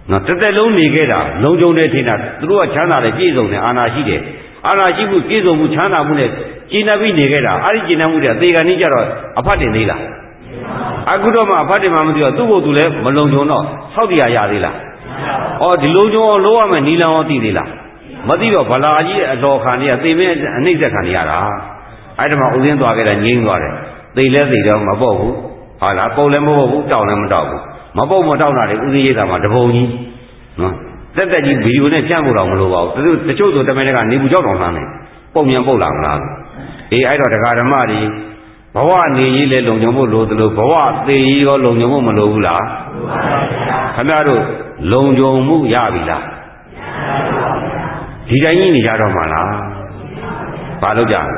နော်တစ်သက်လုံးနေခဲ့တာလုံခြုံတယ်ထင်တာသူတို့ကချမ်းသာတယ်ပြည့်စုံတယ်အာနာရှိတယ်အာနာရှိမှုပြည့်စုံမှုချမ်းသာမှုနဲ့ကျင့်ပြီးနေခဲ့တာအဲ့ဒီကျင့်မှုတွေသေကံကြီးကြတော့အဖတ်တင်သေးလားအခုတော့မှအဖတ်တင်မှမသိတော့သူ့ကိုယ်သူလည်းမလုံခြုံတော့ဆောက်တရားရသေးလားဩဒီလုံခြုံအောင်လုပ်ရမယ်နီလန်အောင်သိသေးလားမသိတော့ဗလာကြီးအတော်ခံနေရသေမင်းအနှိမ့်ဆက်ခံနေရတာအဲ့ဒီမှာဥစဉ်သွားခဲ့တာငြိမ်းသွားတယ်သေလဲသေတော့မပေါ့ဘူးဟာလားပုံလည်းမပေါ့ဘူးတောက်လည်းမတောက်ဘူးမပေါ့မတောက်တာတွေဥစဉ်ရိပ်သာမှာတပုံကြီးနော်တက်တက်ကြီးဗီဒီယိုနဲ့ဖြန့်ဖို့တော့မလိုပါဘူးတချို့ဆိုတမန်တကနေဘူးကြောက်တော်လှမ်းတယ်ပုံမြန်ပုတ်လာမလားအေးအဲ့တော့တရားဓမ္မတွေဘဝနေကြီးလဲလုံခြုံဖို့လိုသလိုဘဝသေကြီးရောလုံခြုံဖို့မလိုဘူးလားခင်ဗျားတို့လုံခြုံမှုရပြီလားဒီတိုင်းကြီးနေကြတော့မှလားဘာလို့ကြ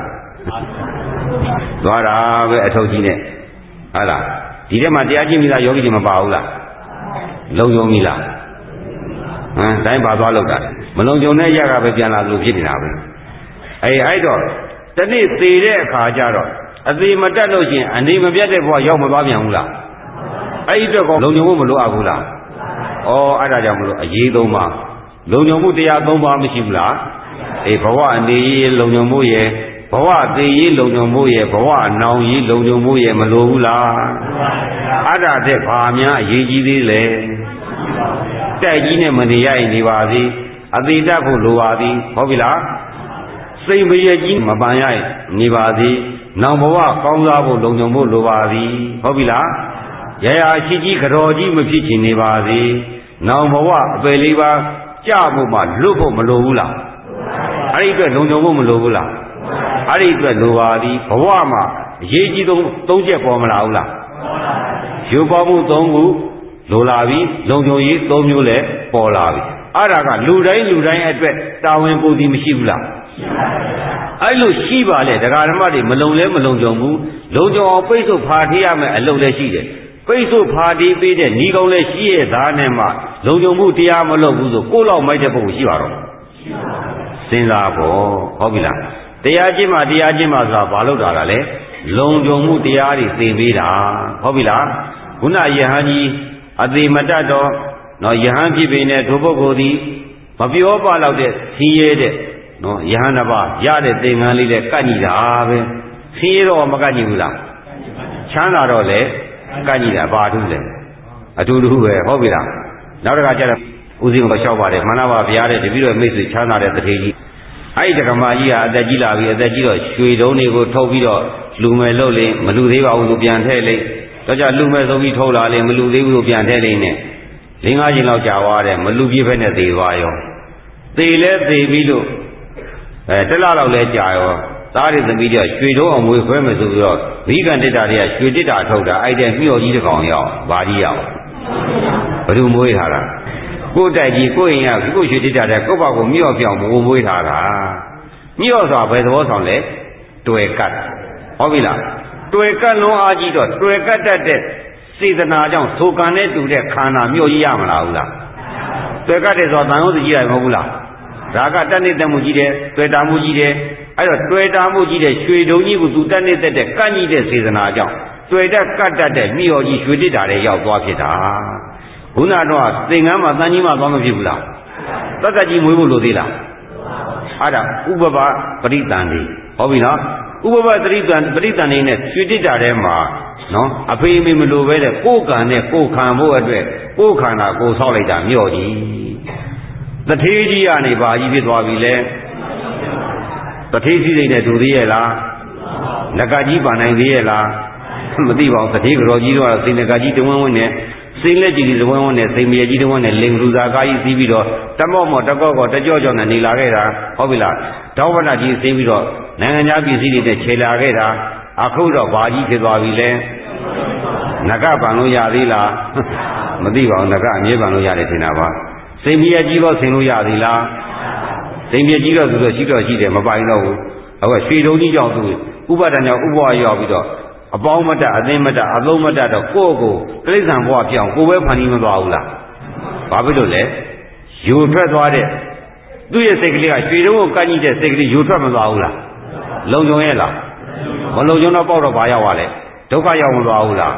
သွားတာပဲအထုပ်ကြီးနဲ့ဟုတ်လားဒီထဲမှာတရားကျင့်မိသားယောဂီတွေမပါဘူးလားလုံခြုံပြီလားဟမ်တိုင်းပါသွားလို့တာမလုံခြုံတဲ့ရကပဲပြန်လာလို့ဖြစ်နေတာပဲအဲအဲ့တော့တနေ့သေတဲ့အခါကျတော့အသေးမတက်လို့ရှိရင်အနေမပြတ်တဲ့ဘဝရောက်မသွားပြန်ဘူးလားအဲ့ဒီအတွက်ကောလုံခြုံဖို့မလိုအပ်ဘူးလားဩအဲ့ဒါကြောင့်မလို့အရေးသုံးပါလုံခြုံမှုတရားသုံးပါမရှိဘူးလားအေးဘဝအနေရေးလုံခြုံမှုရဲ့ဘဝသေးရေးလုံခြုံမှုရဲ့ဘဝနောင်ရေးလုံခြုံမှုရဲ့မလိုဘူးလားအဲ့ဒါတဲ့ဘာများအရေးကြီးသေးလဲတိုက်ကြီးနဲ့မနေရရင်နေပါသေးအသေးတတ်ဖို့လိုပါသည်ဟုတ်ပြီလားစိတ်မရကြီးမပန်ရရင်နေပါသေးနောင်ဘဝကောင်းစားဖို့လုံခြုံဖို့လိုပါသည်ဟုတ်ပြီလားရရာရှိကြီးကြော်ကြီးမဖြစ်ချင်နေပါသေးနောင်ဘဝအပယ်လေးပါကြဖို့မှလွတ်ဖို့မလိုဘူးလားအဲ့ဒီအတွက်လုံခြုံဖို့မလိုဘူးလားအဲ့ဒီအတွက်လိုပါသည်ဘဝမှာအရေးကြီးဆုံးသုံးချက်ပေါ်မလာဘူးလားယူပေါ်မှုသုံးခုလိုလာပြီလုံခြုံရေးသုံးမျိုးလည်းပေါ်လာပြီအဲ့ဒါကလူတိုင်းလူတိုင်းအတွက်တာဝန်ကိုယ်စီမရှိဘူးလားအဲ့လိုရှိပါလေတရားဓမ္မတွေမလုံလဲမလုံခြုံဘူးလုံခြုံအောင်ပိတ်ဆို့ဖာထေးရမယ်အလုပ်လည်းရှိတယ်ပိတ်ဆို့ဖာထေးပေးတဲ့ဤကောင်းလည်းရှိရဲ့သားနဲ့မှလုံခြုံမှုတရားမလုပ်ဘူးဆိုကိုယ်လောက်မိုက်တဲ့ပုဂ္ဂိုလ်ရှိပါတော့စဉ်းစားဖို့ဟုတ်ပြီလားတရားကျင့်မှတရားကျင့်မှဆိုတာဘာလို့တာလဲလုံခြုံမှုတရားတွေသင်ပေးတာဟုတ်ပြီလားခုနယဟန်ကြီးအသေးမတတ်တော့နော်ယဟန်ဖြစ်ပေနဲ့ဒုပုဂ္ဂိုလ်သည်မပြောပါတော့တဲ့ဆင်းရဲတဲ့နော်ယဟန်တစ်ပါးရတဲ့သင်္ကန်းလေးနဲ့ကတ်ညီတာပဲဆင်းရဲတော့မကတ်ညီဘူးလားချမ်းသာတော့လေကတ်ညီတာဘာထူးလဲအတူတူပဲဟုတ်ပြီလားနောက်တစ်ခါကျတော့ဦးစီးကလျှောက်ပါတယ်မနာပါဗျာတဲ့တပည့်တော်မိတ်ဆွေချမ်းသာတဲ့တထေကြီးအဲ့ဒီဓမ္မကြီးဟာအသက်ကြီးလာပြီအသက်ကြီးတော့ရွှေတုံးတွေကိုထုတ်ပြီးတော့လူမယ်လို့လေမလူသေးပါဘူးလို့ပြန်ထည့်လိုက်တော့ကြလူမယ်ဆိုပြီးထုတ်လာလေမလူသေးဘူးလို့ပြန်ထည့်လိုက်နဲ့လေးငါးချိန်လောက်ကြာသွားတယ်မလူပြည့်ဖက်နဲ့သေသွားရောသေလဲသေပြီးလို့အဲတလားလောက်လဲကြာရောသားတွေသမီးတွေရွှေတုံးအောင်မွေးခွဲမယ်ဆိုပြီးတော့မိကန်တစ်တာတွေကရွှေတစ်တာထုတ်တာအဲ့တဲ့မြော့ကြီးတစ်ကောင်ရောက်ဘာကြီးရောက်ဘယ်သူမွေးထားတာကိုယ်တိုက်ကြီးကိုယ်ရင်ကကိုယ်ရွှေတစ်တာတဲ့ကိုယ့်ဘာကိုမြော့ပြောင်မမွေးထားတာမြော့ဆိုတာဘယ်သဘောဆောင်လဲတွေ့ကတ်ဟုတ်ပြီလားတွေ့ကတ်လုံးအားကြီးတော့တွေ့ကတ်တတ်တဲ့စေတနာကြောင့်သိုကံနဲ့တူတဲ့ခန္ဓာမြော့ကြီးရမလားဘူးလားတွေ့ကတ်တယ်ဆိုတာတန်ရုံးစီကြီးတယ်မဟုတ်ဘူးလားဒါကတက်နေတက်မှုကြီးတယ်တွေ့တာမှုကြီးတယ်အဲ့တော့တွေ့တာမှုကြီးတဲ့ရွှေတုံးကြီးကိုသူတက်နေတက်တဲ့ကန့်ကြီးတဲ့စေတနာကြောင့်တွေ့တတ်ကတ်တတ်တဲ့မြော့ကြီးရွှေတစ်တာတွေရောက်သွားဖြစ်တာခုနတော့သင်္ကန်းမှာတန်ကြီးမှသွားမဖြစ်ဘူးလားတတ်တတ်ကြီးမွေးဖို့လိုသေးလားအဲ့ဒါဥပပပရိတန်လေးဟုတ်ပြီနော်ဥပပပရိတန်ပရိတန်လေးနဲ့ရွှေတစ်တာထဲမှာနော်အဖေအမေမလိုပဲတဲ့ကိုယ်ကံနဲ့ကိုယ်ခံဖို့အတွက်ကိုယ်ခန္ဓာကိုယ်ဆောက်လိုက်တာမြော့ကြီးတထေးကြီးကနေပါကြီးဖြစ်သွားပြီလေတထေးစီစိတ်နဲ့တူသေးရဲ့လားငကကြီးပါနိုင်သေးရဲ့လားမသိပါဘူးတထေးကြော်ကြီးတော့စိတ်ငကကြီးတဝန်းဝန်းနဲ့စိတ်လက်ကြီးတဝန်းဝန်းနဲ့စိတ်မြေကြီးတဝန်းနဲ့လင်လူသာကားကြီးစီးပြီးတော့တမော့မော့တကော့ကော့တကြော့ကြော့နဲ့နေလာခဲ့တာဟုတ်ပြီလားတောဝနကြီးစီးပြီးတော့နိုင်ငံခြားပြည်စည်းတွေနဲ့ခြေလာခဲ့တာအခုတော့ဘာကြီးဖြစ်သွားပြီလဲငကပန်လို့ရသေးလားမသိပါဘူးငကအမြဲပန်လို့ရတယ်ထင်တာပါစိတ်မြေကြီးတော့ဆင်လို့ရသေးလားစိတ်မြေကြီးတော့သူတော့ရှိတော့ရှိတယ်မပိုင်တော့ဘူးအခုရွှေတုံးကြီးကြောင့်သူဥပါဒဏ်ကြောင့်ဥပဝါရောက်ပြီးတော့အပေါင်းမတတ်အသိမတတ်အသုံးမတတ်တော့ကိုယ့်ကိုတိရစ္ဆာန်ဘဝပြောင်းကိုယ်ပဲဖန်တီးမသွားဘူးလားဘာဖြစ်လို့လဲယူထွက်သွားတဲ့သူ့ရဲ့စိတ်ကလေးကရွှေတုံးကိုကန့်ကြီးတဲ့စိတ်ကလေးယူထွက်မသွားဘူးလားလုံခြုံရဲ့လားမလုံခြုံတော့ပေါ့တော့ဘာရောက်ပါလဲဒုက္ခရောက်မသွားဘူးလား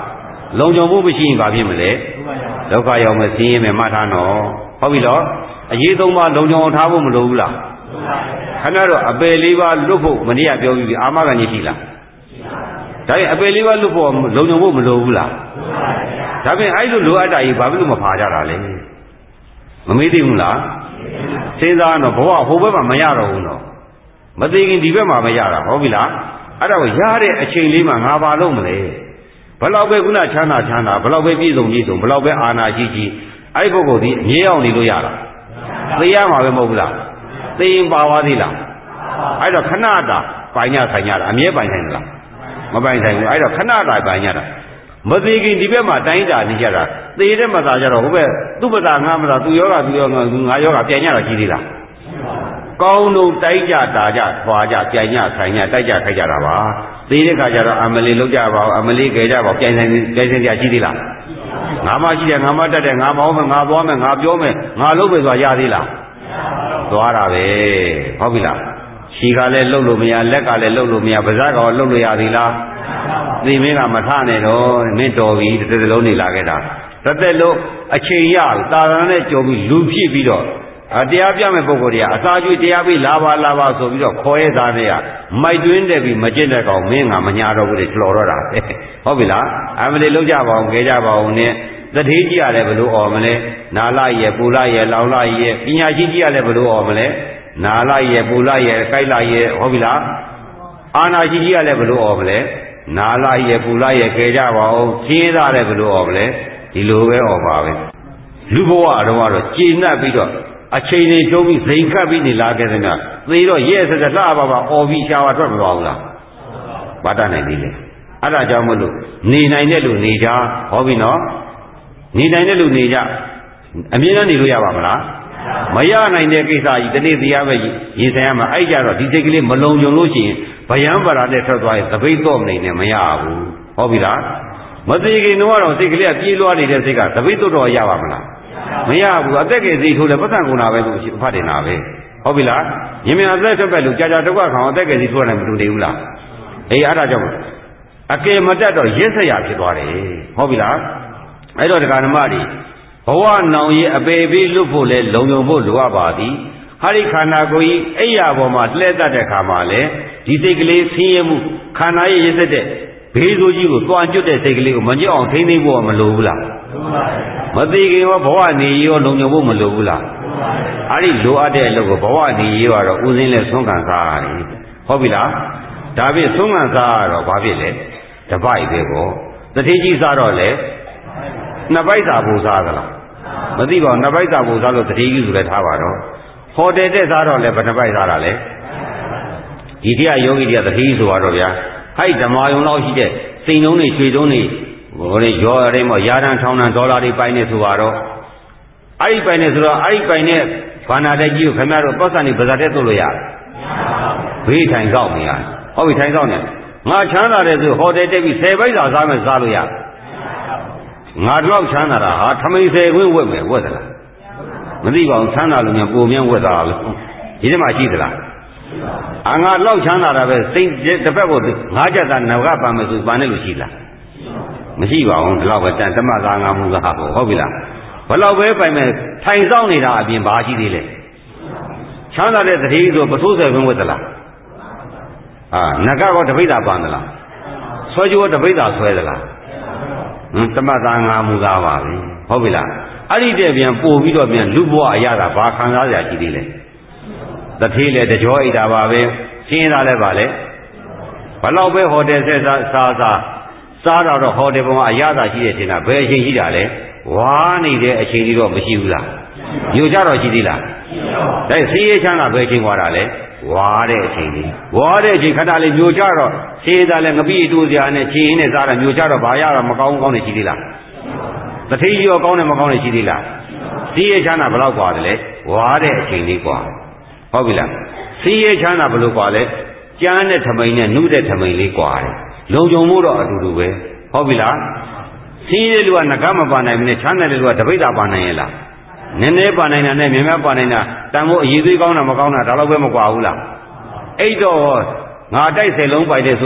လုံးကြုံမှုမရှိရင်ဘာဖြစ်မလဲဒုက္ခရောက်မယ်ဆင်းရဲမယ်မှတ်ထားနော်ဟုတ်ပြီနော်အရေးသုံးပါလုံးကြုံအောင်ထားဖို့မလိုဘူးလားခဏတော့အပယ်လေးပါလွတ်ဖို့မနေ့ကပြောပြီးပြီအာမခံကြီးရှိလားဒါရင်အပယ်လေးပါလွတ်ဖို့လုံးကြုံဖို့မလိုဘူးလားဒါပြင်အဲ့လိုလိုအပ်တာကြီးဘာဖြစ်လို့မဖာကြတာလဲမမေးသိဘူးလားစဉ်းစားတော့ဘဝဟိုဘက်မှာမရတော့ဘူးနော်မသိခင်ဒီဘက်မှာမရတာဟုတ်ပြီလားအဲ့ဒါကိုရတဲ့အချိန်လေးမှာငါဘာလုပ်မလဲဘလောက်ပဲခုနချမ်းသာချမ်းသာဘလောက်ပဲပြည့်စုံပြည့်စုံဘလောက်ပဲအာနာရှိရှိအဲ့ဒီပုဂ္ဂိုလ်ဒီအမြဲအောင်နေလို့ရတာသိရမှာပဲမဟုတ်ဘူးလားသိရင်ပါသွားသေးလားအဲ့တော့ခဏတာပိုင်ညဆိုင်ရတာအမြဲပိုင်ဆိုင်လားမပိုင်ဆိုင်ဘူးအဲ့တော့ခဏတာပိုင်ရတာမသိခင်ဒီဘက်မှာတိုင်းတာနေကြတာသေတဲ့မသာကြတော့ဟိုဘက်သူ့ပသာငါမသာသူယောဂသူယောဂငါယောဂပြန်ရတာရှိသေးလားကောင်းလို့တိုက်ကြတာကြထွာကြပြန်ညဆိုင်ညတိုက်ကြခိုက်ကြတာပါသေတဲ့ခါကျတော့အမလီလောက်ကြပါဦးအမလီကြဲကြပါပြန်ဆိုင်ပြန်ဆိုင်ကြရှိသေးလားငါမရှိတယ်ငါမတတ်တယ်ငါမောင်းမယ်ငါသွားမယ်ငါပြောမယ်ငါလုပ်မယ်ဆိုတာရသေးလားသွားတာပဲဟုတ်ပြီလားခြေကလည်းလှုပ်လို့မရလက်ကလည်းလှုပ်လို့မရပါးစပ်ကလည်းလှုပ်လို့ရသေးလားသိမင်းကမထနဲ့တော့မင်းတော်ပြီတစ်သက်လုံးနေလာခဲ့တာတစ်သက်လုံးအချိန်ရတာရနဲ့ကြုံပြီးလူဖြစ်ပြီးတော့အတရားပြမဲ့ပုဂ္ဂိုလ်တွေကအစာကျွေးတရားပြီးလာပါလာပါဆိုပြီးတော့ခေါ်ရသားတွေကမိုက်တွင်းတယ်ပြီးမကျင့်တဲ့ကောင်မင်းကမညာတော့ဘူးလေလှော်တော့တာဟုတ်ပြီလားအမလေးလုံးကြပါအောင်ခဲကြပါအောင်နဲ့တတိကြီးရလဲဘလို့អော်မလဲနာလရဲ့ပူလရဲ့လောင်လရဲ့ပညာရှိကြီးရလဲဘလို့អော်မလဲနာလရဲ့ပူလရဲ့ကိုက်လရဲ့ဟုတ်ပြီလားအာနာရှိကြီးရလဲဘလို့អော်မလဲနာလရဲ့ပူလရဲ့ခဲကြပါအောင်ရှင်းသားလဲဘလို့អော်မလဲဒီလိုပဲអော်ပါပဲလူဘဝအတော့ကတော့ကျေနပ်ပြီးတော့အချိန်လေးကျုံးပြီးစိန်ခတ်ပြီးနေလာခဲ့တဲ့များသေတော့ရဲစက်စလှပါပါអော်ပြီးရှားပါထွက်မသွားဘူးလားဘာတတ်နိုင်သေးလဲအဲ့ဒါကြောင့်မလို့နေနိုင်တဲ့လူနေကြဟောပြီနော်နေနိုင်တဲ့လူနေကြအမြဲတမ်းနေလို့ရပါမလားမရနိုင်တဲ့ကိစ္စကြီးတနေ့တရားပဲရင်ဆိုင်ရမှာအဲ့ကြတော့ဒီစိတ်ကလေးမလုံခြုံလို့ရှိရင်ဗယံပါရာနဲ့ထွက်သွားရင်သပိတ်တော့မနေနဲ့မရဘူးဟုတ်ပြီလားမသိခင်တော့တော့စိတ်ကလေးကပြေးလွှားနေတဲ့စိတ်ကသပိတ်တော့ရပါမလားမရဘူးအသက်ကစိတ်ထိုးလဲပတ်စံကုန်တာပဲသူဖတ်နေတာပဲဟုတ်ပြီလားမြင်မြင်အသက်ထွက်ပဲလို့ကြာကြာဒုက္ခခံအသက်ကစိတ်ထိုးတယ်မတူနေဘူးလားအေးအဲ့ဒါကြောင့်အကယ်မတက်တော့ရစ်စရာဖြစ်သွားတယ်ဟုတ်ပြီလားအဲ့တော့ဒကာဓမ္မတွေဘဝနောင်ရဲ့အပေပေးလွတ်ဖို့လဲလုံုံဖို့လိုအပ်ပါသည်ဟာဒီခန္ဓာကိုယ်ကြီးအိယာပေါ်မှာလှည့်တတ်တဲ့ခါမှာလဲဒီစိတ်ကလေးဆင်းရဲမှုခန္ဓာရဲ့ရစ်သက်တဲ့ဘေးဆိုးကြီးကိုတွားကျွတ်တဲ့စိတ်ကလေးကိုမကြည့်အောင်ထိမ့်သိမ့်ဖို့မလိုဘူးလားမသိခင်ရောဘဝနေရောလုံုံဖို့မလိုဘူးလားအဲ့ဒီလိုအပ်တဲ့အလုပ်ကိုဘဝနေရောတော့ဥစဉ်လဲဆုံးခံစားရတယ်ဟုတ်ပြီလားဒါဖြင့်ဆုံးခံစားရတော့ဘာဖြစ်လဲတပိုက်ပဲပေါ့တတိကြီးစားတော့လေနှစ်ပိုက်စာပူစားသလားမသိပါဘူးနှစ်ပိုက်စာပူစားလို့တတိကြီးဆိုလည်းထားပါတော့ဟော်တယ်တက်စားတော့လေဘယ်နှစ်ပိုက်စားတာလဲဒီတရားယောဂီတွေကတတိဆိုတော့ဗျာဟိုက်ဓမ္မယုံလောက်ရှိတဲ့စိန်လုံးတွေရွှေတုံးတွေဟိုလေရောရဲမောရာတန်ထောင်းတန်ဒေါ်လာတွေပိုင်းနေဆိုတော့အဲ့ဒီပိုင်းနေဆိုတော့အဲ့ဒီပိုင်းနေဘာနာတက်ကြီးကိုခင်ဗျားတို့ပတ်စံနေဗဇာတက်သွလို့ရတယ်ဘေးထိုင်ဆောင်နေရတယ်ဟုတ်ပြီထိုင်ဆောင်နေငါချမ်းသာတယ်ဆိုဟော်တယ်တက်ပြီးဆယ်ပိုက်စာစားမယ်စားလို့ရတယ်ငါတော့ချမ်းသာတာဟာထမိန်ဆယ်ခွင်းဝက်မယ်ဝက်သလားမသိပါဘူးချမ်းသာလို့မြန်ပုံမြန်ဝက်တာလို့ဒီထဲမှာရှိသလားအာငါတော့ချမ်းသာတာပဲစိတ်တစ်ဖက်ကိုငါးချက်သာနဂပန်မယ်ဆိုပန်တယ်လို့ရှိလားမရှိပါဘူးဒီလောက်ပဲတန်သမသာငါမှုကဟာပေါ့ဟုတ်ပြီလားဘလောက်ပဲပိုင်မဲ့ထိုင်ဆောင်နေတာအပြင်ဘာရှိသေးလဲချမ်းသာတဲ့တတိဆိုပစိုးဆယ်ခွင်းဝက်သလားအာနဂကောတပိဋ္ဌာပန်သလားဆွဲကြိုးတပိဋ္ဌာဆွဲသလားဟမ်သမသာငါမှုသားပါပဲဟုတ်ပြီလားအဲ့ဒီတဲ့ပြန်ပို့ပြီးတော့ပြန်လူဘဝအရသာဘာခံစားရရှိသေးလဲတထေးလေတကြောအိတ်တာပါပဲရှင်းသားလဲပါလေဘလောက်ပဲဟိုတယ်ဆက်စားစားစားစားတော့ဟိုတယ်ပေါ်မှာအရသာရှိတဲ့ထင်တာဘယ်အချိန်ရှိတာလဲဝါနေတဲ့အချိန်ကြီးတော့မရှိဘူးလားညိုကြတော့ရှိသေးလားဒါဆေးရချမ်းသာဘယ်အချိန်ွားတာလဲဝါတဲ့အချိန်ကြီးဝါတဲ့အချိန်ခဏလေးညိုကြတော့ဆေးသားလဲငပိတူစရာနဲ့ချင်းနဲ့စားတာညိုကြတော့ဘာရတော့မကောင်းကောင်းနေရှိသေးလားတထေးကြီးရောကောင်းတယ်မကောင်းတယ်ရှိသေးလားဆေးရချမ်းသာဘယ်လောက်กว่าတယ်လဲဝါတဲ့အချိန်လေးกว่าဟုတ်ပြီလားဆေးရချမ်းသာဘယ်လိုกว่าလဲကြမ်းတဲ့ထမိန်နဲ့နှုတဲ့ထမိန်လေးกว่าတယ်လုံခြုံမှုတော့အတူတူပဲဟုတ်ပြီလားဆင်းရဲလူကငကမပါနိုင်ဘူးနဲ့ချမ်းသာတဲ့လူကတပိဋ္ဌာပါနိုင်ရဲ့လားနည်းနည်းပါနိုင်တာနဲ့မြင်မြပါနိုင်တာတန်ဖို့အရေးသေးကောင်းတာမကောင်းတာဒါတော့ပဲမကွာဘူးလားအဲ့တော့ငါတိုက်စိတ်လုံးပိုက်တဲ့ဆို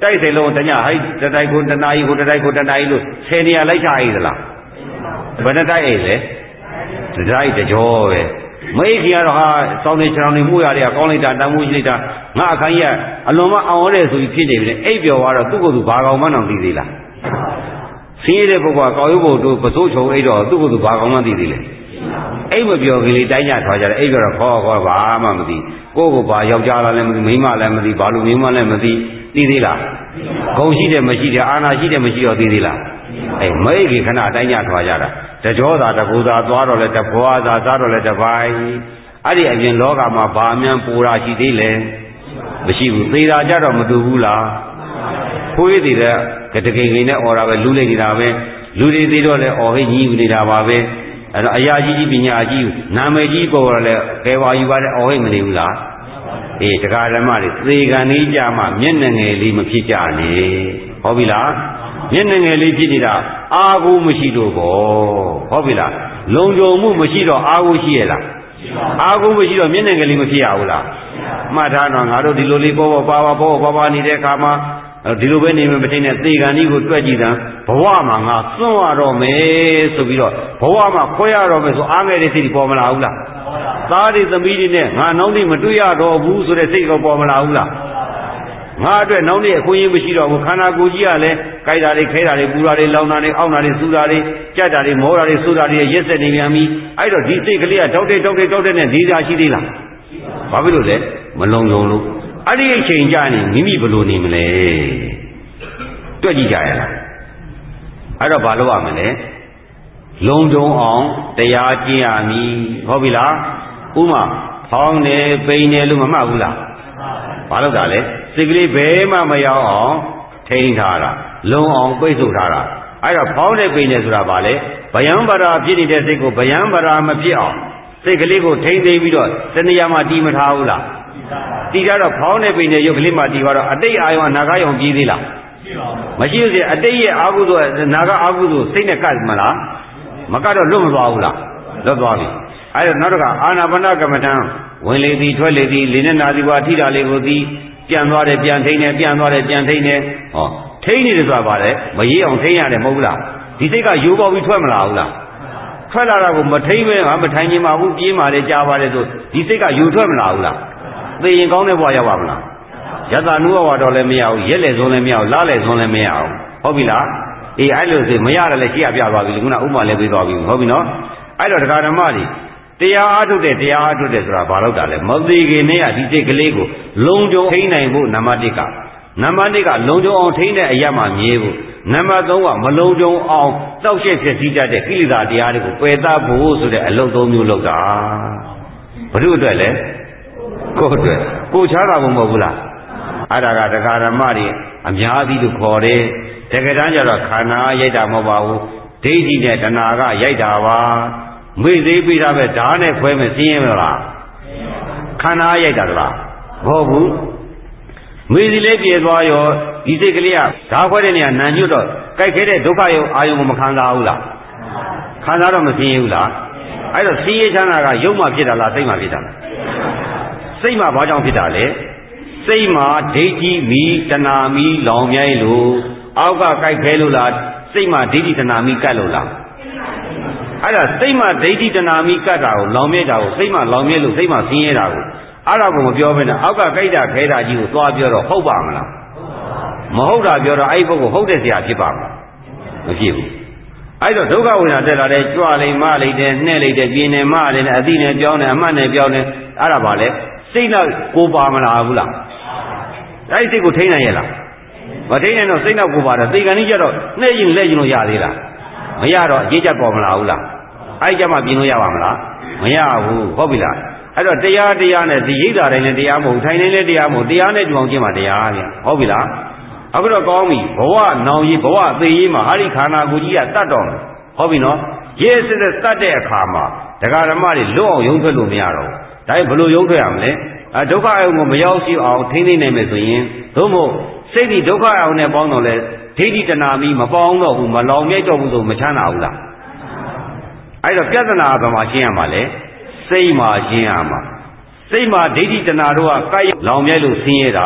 တိုက်စိတ်လုံးတညဟိုက်တတိုက်ကိုတနာရီကိုတတိုက်ကိုတနာရီလို့ဆယ်နေရာလိုက်ချအိတ်သလားဘယ်နှတိုက်အိတ်လဲတတိုက်တကြောပဲမအိတ်ကြီးကတော့ဟာစောင်းနေချောင်းနေမှုရတယ်ကောင်းလိုက်တာတန်မှုရှိလိုက်တာငါအခန်းကြီးကအလွန်မအောင်ရဲဆိုပြီးဖြစ်နေပြီအိတ်ပြောသွားတော့သူ့ကိုယ်သူဘာကောင်မှန်းတော့သိသေးလားဆင်းရဲတဲ့ပုဂ္ဂိုလ်ကကောက်ရုပ်ဖို့တို့ပစိုးချုံအိတ်တော့သူ့ကိုယ်သူဘာကောင်မှန်းသိသေးလဲအိတ်မပြောကလေးတိုင်းကြထွားကြတယ်အိတ်ပြောတော့ခေါ်ခေါ်ဘာမှမသိကိုယ့်ကိုဘာယောက်ျားလားလည်းမသိမိန်းမလည်းမသိဘာလို့မိန်းမလည်းမသိသိသေးလားဂုံရှိတယ်မရှိတယ်အာနာရှိတယ်မရှိတော့သိသေးလားအဲမိတ်ကြီးခဏတိုင်းကြထွားကြတာတကြောသာတကူသာသွားတော့လဲတဘွားသာစားတော့လဲတပိုင်းအဲ့ဒီအပြင်လောကမှာဘာမှန်ပူရာရှိသေးလဲမရှိဘူးသေတာကြတော့မတူဘူးလားခွေးသေးတဲ့ကတကိန်ကိန်နဲ့អော်တာပဲလူလိမ့်နေတာပဲလူတွေသေးတော့လဲអော်ဟိညီးနေတာပါပဲအဲ့တော့အရာကြီးကြီးပညာကြီးနာမည်ကြီးပေါ်တော့လဲကဲဝါယူပါတဲ့អော်ဟိမနေဘူးလားအေးတရားဓမ္မတွေသေကံလေးကြမှာမျက်နှာငယ်လေးမဖြစ်ကြနဲ့ဟုတ်ပြီလားမျက်နှာငယ်လေးဖြစ်နေတာအာဟုမရှိတော့ဘောဟုတ်ပြီလားလုံခြုံမှုမရှိတော့အာဟုရှိရလားအာဟုမရှိတော့မျက်နှာငယ်လေးမဖြစ်ရဘူးလားမှတ်ထားတော့ငါတို့ဒီလိုလေးပေါ်ပေါ်ပါပါပေါ်ပေါ်ပါပါနေတဲ့အခါမှာဒီလိုပဲနေမှမထိနဲ့သေကံကြီးကိုတွက်ကြည့်တာဘဝမှာငါစွန့်ရတော့မယ်ဆိုပြီးတော့ဘဝမှာခွဲရတော့မယ်ဆိုအားငယ်တဲ့စိတ်ပေါ်မလာဘူးလားသားတွေသမီးတွေနဲ့ငါနောက်နေ့မတွေ့ရတော့ဘူးဆိုတဲ့စိတ်ကပေါ်မလာဘူးလားငါအတွက်နောက်နေ့အခွင့်အရေးမရှိတော့ဘူးခန္ဓာကိုယ်ကြီးကလည်းကြိုက်တာတွေခဲတာတွေပူတာတွေလောင်တာတွေအောင့်တာတွေစူတာတွေကြက်တာတွေမောတာတွေစူတာတွေရက်ဆက်နေပြန်ပြီအဲ့တော့ဒီစိတ်ကလေးကတောက်တဲ့တောက်တဲ့တောက်တဲ့နဲ့နေသာရှိသေးလားဘာဖြစ်လို့လဲမလုံုံလို့အဲ့ဒီအချိန်ကြာနေမိမိဘယ်လိုနေမလဲတွက်ကြည့်ကြရလားအဲ့တော့ဘာလုပ်ရမလဲလုံုံအောင်တရားကျင့်ရမည်ဟုတ်ပြီလားဥမာဖောင်းနေပိန်နေလို့မမှတ်ဘူးလားဘာလို့တာလဲစိတ်ကလေးဘယ်မှမရောက်အောင်ထိန်းထားတာလုံအောင်ပိတ်ဆို့ထားတာအဲ့တော့ဖောင်းနေပိန်နေဆိုတာဘာလဲဗယံပရာဖြစ်နေတဲ့စိတ်ကိုဗယံပရာမဖြစ်အောင်စိတ်ကလေးကိုထိန်းသိမ်းပြီးတော့တဏှာမှတီးမထားဘူးလားတီးကြတော့ဖောင်းနေပိန်နေရုပ်ကလေးမှတီးတော့အတိတ်အာယုံအနာဂတ်ယုံပြီးသေးလားမရှိဘူးစေအတိတ်ရဲ့အာဟုသောနာဂတ်အာဟုသောစိတ်နဲ့ကပ်မလားမကတ်တော့လွတ်မသွားဘူးလားလွတ်သွားပြီအဲ့တော့နောက်တစ်ခါအာနာပါနကမ္မထံဝင်လေသည်ထွက်လေသည်လေနဲ့နာသည်ပါထိတာလေးကိုသည်ပြန်သွားတယ်ပြန်ထိန်းတယ်ပြန်သွားတယ်ပြန်ထိန်းတယ်ဟောထိန်းနေတယ်ဆိုတာပါလေမရေးအောင်ထိန်းရတယ်မဟုတ်ဘူးလားဒီစိတ်ကယူပေါပြီးထွက်မလာဘူးလားထွက်လာတာကိုမထိန်းပဲငါမထိုင်ခြင်းမဘူးပြေးမှလည်းကြားပါတယ်ဆိုဒီစိတ်ကယူထွက်မလာဘူးလားသိရင်ကောင်းတဲ့ဘဝရောက်ပါမလားယတနုဘဝတော့လည်းမရဘူးရက်လေဆုံးလည်းမရဘူးလားလေဆုံးလည်းမရဘူးဟုတ်ပြီလားအေးအဲ့လိုဆိုမရတယ်လည်းရှိရပြသွားပြီခုနဥမာလည်းပေးသွားပြီဟုတ်ပြီနော်အဲ့တော့တရားဓမ္မတွေတရားအားထုတ်တဲ့တရားအားထုတ်တဲ့ဆိုတာဘာလို့တာလဲမသိခင်နဲ့ကဒီစိတ်ကလေးကိုလုံခြုံထိန်းနိုင်ဖို့နံပါတ်တစ်ကနံပါတ်တစ်ကလုံခြုံအောင်ထိန်းတဲ့အရာမှမြဲဖို့နံပါတ်သုံးကမလုံခြုံအောင်တောက်ရှက်ဖြစ်စည်းတတ်တဲ့ကိလေသာတရားတွေကိုပယ်သဖို့ဆိုတဲ့အလုပ်သုံးမျိုးလုပ်တာဘုရုအတွက်လဲကိုယ့်အတွက်ကိုချားတာမဟုတ်ဘူးလားအဲ့ဒါကတရားဓမ္မတွေအများကြီးလို့ခေါ်တယ်တကယ်တမ်းကျတော့ခန္ဓာရိုက်တာမဟုတ်ပါဘူးဒိဋ္ဌိနဲ့တဏှာကရိုက်တာပါမေ့သေးပြီးတာပဲဓာတ်နဲ့ခွဲမစင်းရမလားခန္ဓာရိုက်တာလားမဟုတ်ဘူးမေ့စီလေးပြေသွားရောဒီစိတ်ကလေးကဓာတ်ခွဲတဲ့နေရာနံညွတ်တော့ကြိုက်ခဲတဲ့ဒုက္ခယုံအာယုံကိုမခံစားဘူးလားခံစားတော့မစင်းဘူးလားအဲ့တော့စင်းရချမ်းသာကယုံမှဖြစ်တာလားစိတ်မှဖြစ်တာလားစိတ်မှဘာကြောင့်ဖြစ်တာလဲစိတ်မှာဒိဋ္ဌိမီတဏှာမီလောင်မြိုင်းလို့အောက်ကကြိုက်ခဲလို့လားစိတ်မှာဒိဋ္ဌိတဏှာမီကတ်လို့လားအဲ့ဒါစိတ်မှာဒိဋ္ဌိတဏှာမီကတ်တာကိုလောင်မြဲတာကိုစိတ်မှာလောင်မြဲလို့စိတ်မှာဆင်းရဲတာကိုအဲ့ဒါကိုမပြောဘဲနဲ့အောက်ကကြိုက်တာခဲတာကြီးကိုသွားပြောတော့ဟုတ်ပါမလားမဟုတ်တာပြောတော့အဲ့ဒီပုဂ္ဂိုလ်ဟုတ်တဲ့ဆရာဖြစ်ပါမလားမဖြစ်ဘူးအဲ့တော့ဒုက္ခဝိညာဉ်တက်လာတဲ့ကြွလိမ့်မလိမ့်တဲ့နှဲ့လိမ့်တဲ့ပြင်းနေမလိမ့်တဲ့အတိနဲ့ပြောင်းနေအမှတ်နဲ့ပြောင်းနေအဲ့ဒါပါလေစိတ်နောက်ကိုပါမလားဘူးလားအဲ့ဒီစိတ်ကိုထိန်းနိုင်ရဲ့လားမထိန်းနိုင်တော့စိတ်နောက်ကိုပါတော့သေကံကြီးကြတော့နှဲ့ရင်လက်ရင်လို့ရသေးလားမရတော့အကျဉ်းချက်ပေါ်မလာဘူးလားအဲ့ကြမှာပြင်လို့ရပါမလားမရဘူးဟုတ်ပြီလားအဲ့တော့တရားတရားနဲ့ဒီရိပ်တာတိုင်းလည်းတရားမဟုတ်ထိုင်နေလည်းတရားမဟုတ်တရားနဲ့တူအောင်ကျင့်မှာတရားဗျဟုတ်ပြီလားအခုတော့ကောင်းပြီဘဝနောင်ကြီးဘဝသေရေးမှာဟာဒီခန္ဓာကိုယ်ကြီးကတတ်တော်ဟုတ်ပြီနော်ရေးစစ်စစ်တတ်တဲ့အခါမှာတရားဓမ္မတွေလွတ်အောင်ရုံးထွက်လို့မရတော့ဘူးဒါဘယ်လိုရုံးထွက်ရမလဲအဲဒုက္ခအယုံကိုမရောက်ရှိအောင်ထိန်းသိမ်းနိုင်မယ်ဆိုရင်သို့မဟုတ်စိတ်ဒီဒုက္ခအယုံနဲ့ပေါင်းတော့လဲဒိဋ္ဌိတဏှာမီမပေါင်းတော့ဘူးမလောင်မြဲတော့ဘူးဆိုမချမ်းသာဘူးလားအဲ့တော့ပြဿနာကဘာမှရှင်းရမှာလဲစိတ်မှာရှင်းရမှာစိတ်မှာဒိဋ္ဌိတဏှာတို့ကကိုက်လောင်မြဲလို့ဆင်းရဲတာ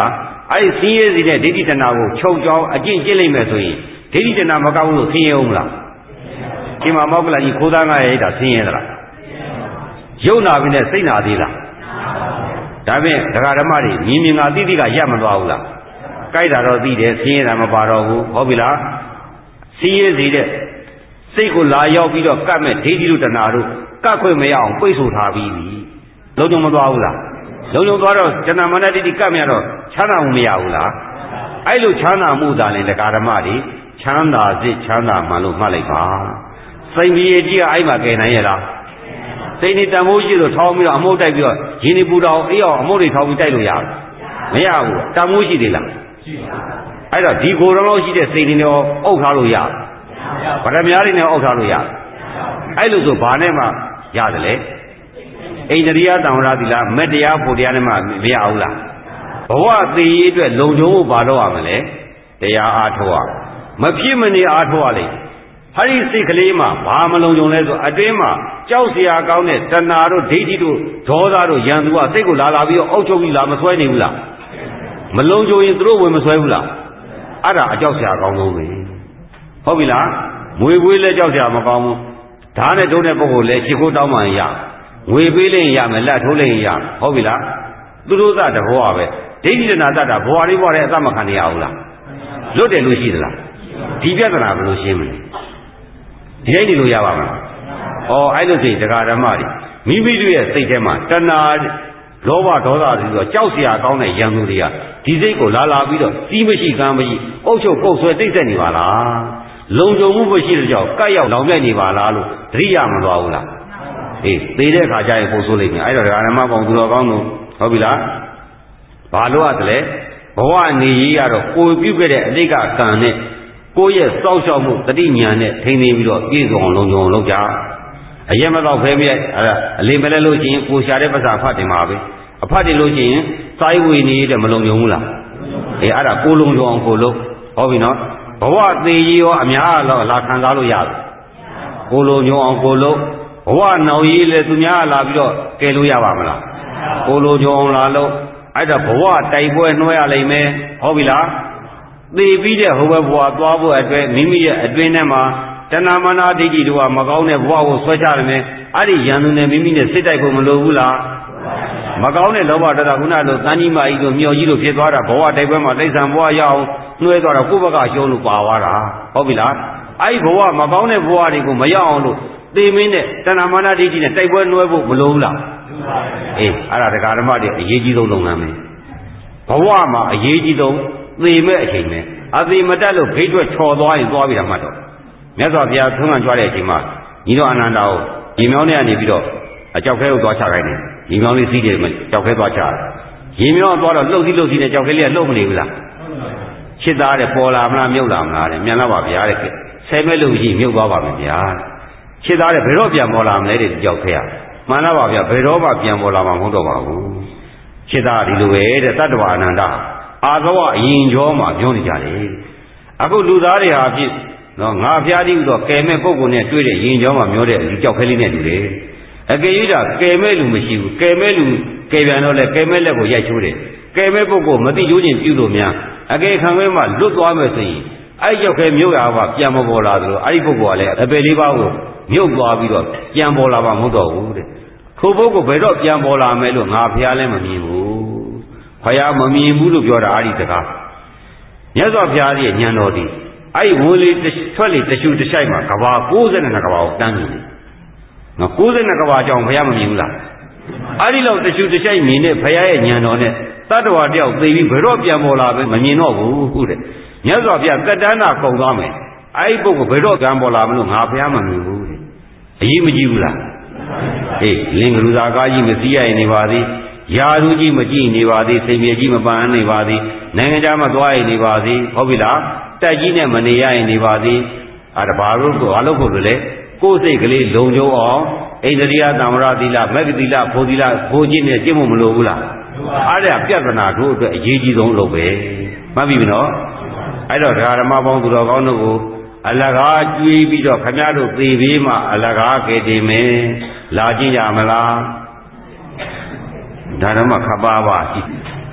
အဲ့ဒီဆင်းရဲစေတဲ့ဒိဋ္ဌိတဏှာကိုချုပ်ကြောင်းအကျင့်ကျင့်လိုက်မယ်ဆိုရင်ဒိဋ္ဌိတဏှာမကောင်းလို့ဆင်းရဲအောင်မလားဒီမှာမောက္ကလကြီးခိုးသားငါရဲ့ဒါဆင်းရဲသလားယုံနာပြီနဲ့စိတ်နာသေးလားဒါဖြင့်ဒကာဓမ္မတွေမြင်မြင်ကတိတိကရပ်မသွားဘူးလားကြိုက်တာတော့သိတယ်ဆင်းရဲတာမပါတော့ဘူးဟုတ်ပြီလားဆင်းရဲစေတဲ့စိတ်ကိုလာရောက်ပြီးတော့ကတ်မဲ့ဒိဋ္ဌိတို့တဏှာတို့ကတ်ခွင့်မရအောင်ပိတ်ဆို့ထားပြီးပြီလုံးဝမသွားဘူးလားလုံးလုံးသွားတော့တဏှာမာနဒိဋ္ဌိကတ်မရတော့ချမ်းသာမှုမရဘူးလားအဲ့လိုချမ်းသာမှုသာလည်းဒကာဓမ္မတွေချမ်းသာစိတ်ချမ်းသာမှလို့မှတ်လိုက်ပါစိတ်ကြီးကြီးကအဲ့မှာကယ်နိုင်ရလားစိတ်နေတန်ဖိုးရှိလို့ထောင်းပြီးတော့အမုတ်တိုက်ပြီးတော့ရင်းနေပူတော်အေးအောင်အမုတ်တွေထောင်းပြီးတိုက်လို့ရမရဘူးတန်ဖိုးရှိသေးလားအဲ့တော့ဒီကိုယ်တော်ရှိတဲ့စိတ်နေတော့အုပ်ထားလို့ရဗရမများတွေနဲ့အုပ်ထားလို့ရအဲ့လိုဆိုဘာနဲ့မှရတယ်လေအိန္ဒြိယတံဝရသီလမက်တရားဖို့တရားနဲ့မှမရဘူးလားဘဝသေးရေးအတွက်လုံခြုံဖို့ဘာလို့ရမလဲတရားအားထုတ်ရမဖြစ်မနေအားထုတ်ရလိမ့်ဟာဒီစိတ်ကလေးမှာဘာမလုံခြုံလဲဆိုအတွင်းမှာကြောက်เสียကောင်းတဲ့တဏှာတို့ဒိဋ္ဌိတို့ဒေါသတို့ယံသူကစိတ်ကိုလာလာပြီးတော့အုပ်ချုပ်ပြီးလာမဆွဲနေဘူးလားမလုံခြုံရင်သူတို့ဝင်မဆွဲဘူးလားအဲ့ဒါအကြောက်เสียကောင်းဆုံးပဲဟုတ်ပြီလားငွေပွေးလဲကြောက်เสียမကောင်းဘူးဓာတ်နဲ့ဒုံးတဲ့ပုဂ္ဂိုလ်လဲရှ िख ိုးတောင်းမှရငွေပေးလိုက်ရမယ်လက်ထိုးလိုက်ရဟုတ်ပြီလားသူတို့သတဘောပဲဒိဋ္ဌိတဏှာတတ်တာဘဝလေးဘဝလေးအသမခံနေရဘူးလားလွတ်တယ်လို့ရှိသလားဒီပြဿနာဘယ်လိုရှင်းမလဲဒီတိုင်းနေလို့ရပါမလားဩအဲ့လိုစိတ်တရားဓမ္မတွေမိမိတို့ရဲ့စိတ်ထဲမှာတဏှာလောဘဒေါသတွေဆိုတော့ကြောက်เสียကောင်းတဲ့ယံသူတွေကဒီစိတ်ကိုလာလာပြီးတော့စီးမရှိကမ်းမရှိအုပ်ချုပ်ပုတ်ဆွဲတိတ်ဆက်နေပါလားလုံခြုံမှုမရှိတဲ့ကြောင့်ကတ်ရောက်လောင်မြိုက်နေပါလားလို့သတိရမသွားဘူးလားအေးသေတဲ့ခါကျရင်ပို့ဆိုးလိမ့်မယ်အဲ့တော့ဒကာဓမ္မပေါင်းသူတော်ကောင်းတို့ဟုတ်ပြီလားဘာလို့ရသလဲဘဝနေရေးကတော့ကိုယ်ပြုခဲ့တဲ့အတိတ်ကကံနဲ့ကိုယ့်ရဲ့စောင့်ရှောက်မှုတတိညာနဲ့ထိန်းသိမ်းပြီးတော့ပြည့်စုံအောင်လုံခြုံအောင်လုပ်ကြအရင်မတော့ဖဲပြည့်အလေးမလဲလို့ရှိရင်ကိုရှာတဲ့ပစာဖတ်တင်ပါပဲအဖတ်တင်လို့ရှိရင်စိုင်းဝေနေတဲ့မလုံခြုံဘူးလားအေးအဲ့ဒါကိုလုံခြုံအောင်ကိုလုပ်ဟုတ်ပြီနော်ဘဝသေးကြီးရောအများတော့လာခံစားလို့ရတယ်ကိုလုံခြုံအောင်ကိုလုပ်ဘဝနောင်ကြီးလည်းသူများလာပြီးတော့ကယ်လို့ရပါမလားကိုလုံခြုံအောင်လာလို့အဲ့ဒါဘဝတိုက်ပွဲနှွှဲရလိမ့်မယ်ဟုတ်ပြီလားသေပြီးတဲ့ဟိုဘဘဝသွားဖို့အတွက်မိမိရဲ့အတွင်းထဲမှာတဏမာနာဒိဋ္ဌိတို့ကမကောင်းတဲ့ဘဝကိုဆွဲချရမယ်အဲ့ဒီယန္တုနဲ့မိမိနဲ့စစ်တိုက်ဖို့မလိုဘူးလားမကောင်းတဲ့လောဘတတခုနလိုတန်ကြီးမကြီးတို့မြော်ကြီးတို့ဖြစ်သွားတာဘဝတိုက်ပွဲမှာတိဋ္ဌံဘဝရအောင်နှွှဲသွားတာကိုယ့်ဘက်ကရှုံးလို့ပါသွားတာဟုတ်ပြီလားအဲ့ဒီဘဝမကောင်းတဲ့ဘဝတွေကိုမရအောင်လို့သေမင်းနဲ့တဏမာနာဒိဋ္ဌိနဲ့တိုက်ပွဲနှွှဲဖို့မလိုဘူးလားအေးအဲ့ဒါတရားဓမ္မတွေအရေးကြီးဆုံးလုပ်ငန်းပဲဘဝမှာအရေးကြီးဆုံးသေမဲ့အချိန်ပဲအသေမတက်လို့ဖိတ်ထွက်ချော်သွားရင်သွားပြီလားမှတ်တော့မြတ်စွာဘုရားသုံးခံကြွားတဲ့အချိန်မှာညီတော်အနန္ဒာကိုရေမြောင်းနဲ့ကနေပြီးတော့အကြောက်ခဲကိုသွားချခိုင်းတယ်ရေမြောင်းလေးစီးတယ်မကြောက်ခဲသွားချတယ်ရေမြောင်းသွားတော့လှုပ်စီးလှုပ်စီးနဲ့ကြောက်ခဲလေးကလှုပ်မနေဘူးလားချစ်သားတဲ့ပေါ်လာမလားမြုပ်လာမလားတဲ့မြန်လာပါဗျာတဲ့ဆယ်မဲ့လို့ရှိမြုပ်သွားပါမယ်ဗျာချစ်သားတဲ့ဘယ်တော့ပြန်ပေါ်လာမလဲတဲ့ကြောက်ခဲရမှန်လားပါဗျာဘယ်တော့မှပြန်ပေါ်လာမှာမဟုတ်တော့ပါဘူးချစ်သားဒီလိုပဲတဲ့တတ္တဝအနန္တအာသဝအရင်ကျောမှာပြောနေကြတယ်အခုလူသားတွေဟာဖြစ်နော်ငါဖျားတိဥတော့ကယ်မဲ့ပုဂ္ဂိုလ်နဲ့တွေ့တဲ့ရင်ကျောမှာမျောတဲ့ဒီကြောက်ခဲလေးနဲ့တူတယ်အကယ်၍ဒါကယ်မဲ့လူမရှိဘူးကယ်မဲ့လူကယ်ပြန်တော့လဲကယ်မဲ့လက်ကိုရိုက်ချိုးတယ်ကယ်မဲ့ပုဂ္ဂိုလ်မသိကျိုးချင်းပြုလို့များအကယ်ခံမဲ့မှလွတ်သွားမယ်ဆိုရင်အဲ့ကြောက်ခဲမြုပ်ရပါပြန်မပေါ်လာသလိုအဲ့ဒီပုဂ္ဂိုလ်ကလည်းအပယ်လေးပါးကိုမြုပ်သွားပြီးတော့ပြန်ပေါ်လာမှာမဟုတ်တော့ဘူးတဲ့ထိုပုဂ္ဂိုလ်ဘယ်တော့ပြန်ပေါ်လာမယ်လို့ငါဖျားလည်းမမြင်ဘူးဖျားမမြင်ဘူးလို့ပြောတာအဲ့ဒီစကားမြတ်စွာဘုရားရဲ့ဉာဏ်တော်ဒီအဲ့ဒီဝင်လေထွက်လေတရှုတရှိုက်မှာကဘာ၉၂ကဘာကိုတန်းနေတယ်နော်၉၂ကဘာကြောင့်ဘုရားမမြင်ဘူးလားအဲ့ဒီလောက်တရှုတရှိုက်မြင်တဲ့ဘုရားရဲ့ဉာဏ်တော်နဲ့တတ္တဝါတယောက်သိပြီးဘယ်တော့ပြန်ပေါ်လာပဲမမြင်တော့ဘူးဟုတ်တယ်မြတ်စွာဘုရားသက်တမ်းတာကုန်သွားမယ်အဲ့ဒီပုဂ္ဂိုလ်ဘယ်တော့ပြန်ပေါ်လာမလို့ငါဘုရားမမြင်ဘူးတဲ့အရေးမကြီးဘူးလားအေးလင်္ကလူသာကားကြီးမစည်းရနေပါသေးရာလူကြီးမကြည့်နေပါသေးစိတ်မြေကြီးမပန်းနေပါသေးနိုင်ငံခြားမသွားရနေပါသေးဟုတ်ပြီလားတက်ကြီးနဲ့မနေရရင်နေပါသေးအဲ့ဒါဘာလို့ဘာလို့ဖို့လဲကိုယ်စိတ်ကလေးလုံခြုံအောင်ဣန္ဒြိယသံဝရသီလမဂ္ဂသီလဘုသီလဘိုးကြီးနဲ့ကျင့်ဖို့မလိုဘူးလားအဲ့ဒါပြဿနာတို့အတွက်အရေးကြီးဆုံးလို့ပဲမှတ်ပြီနော်အဲ့တော့ဓမ္မပေါင်းသူတော်ကောင်းတို့ကိုအလကားကျွေးပြီးတော့ခမရတို့သေပြီးမှအလကားကဲတင်မယ်လာကြည့်ကြမလားဒါတော့မှခပ်ပါပါရှိက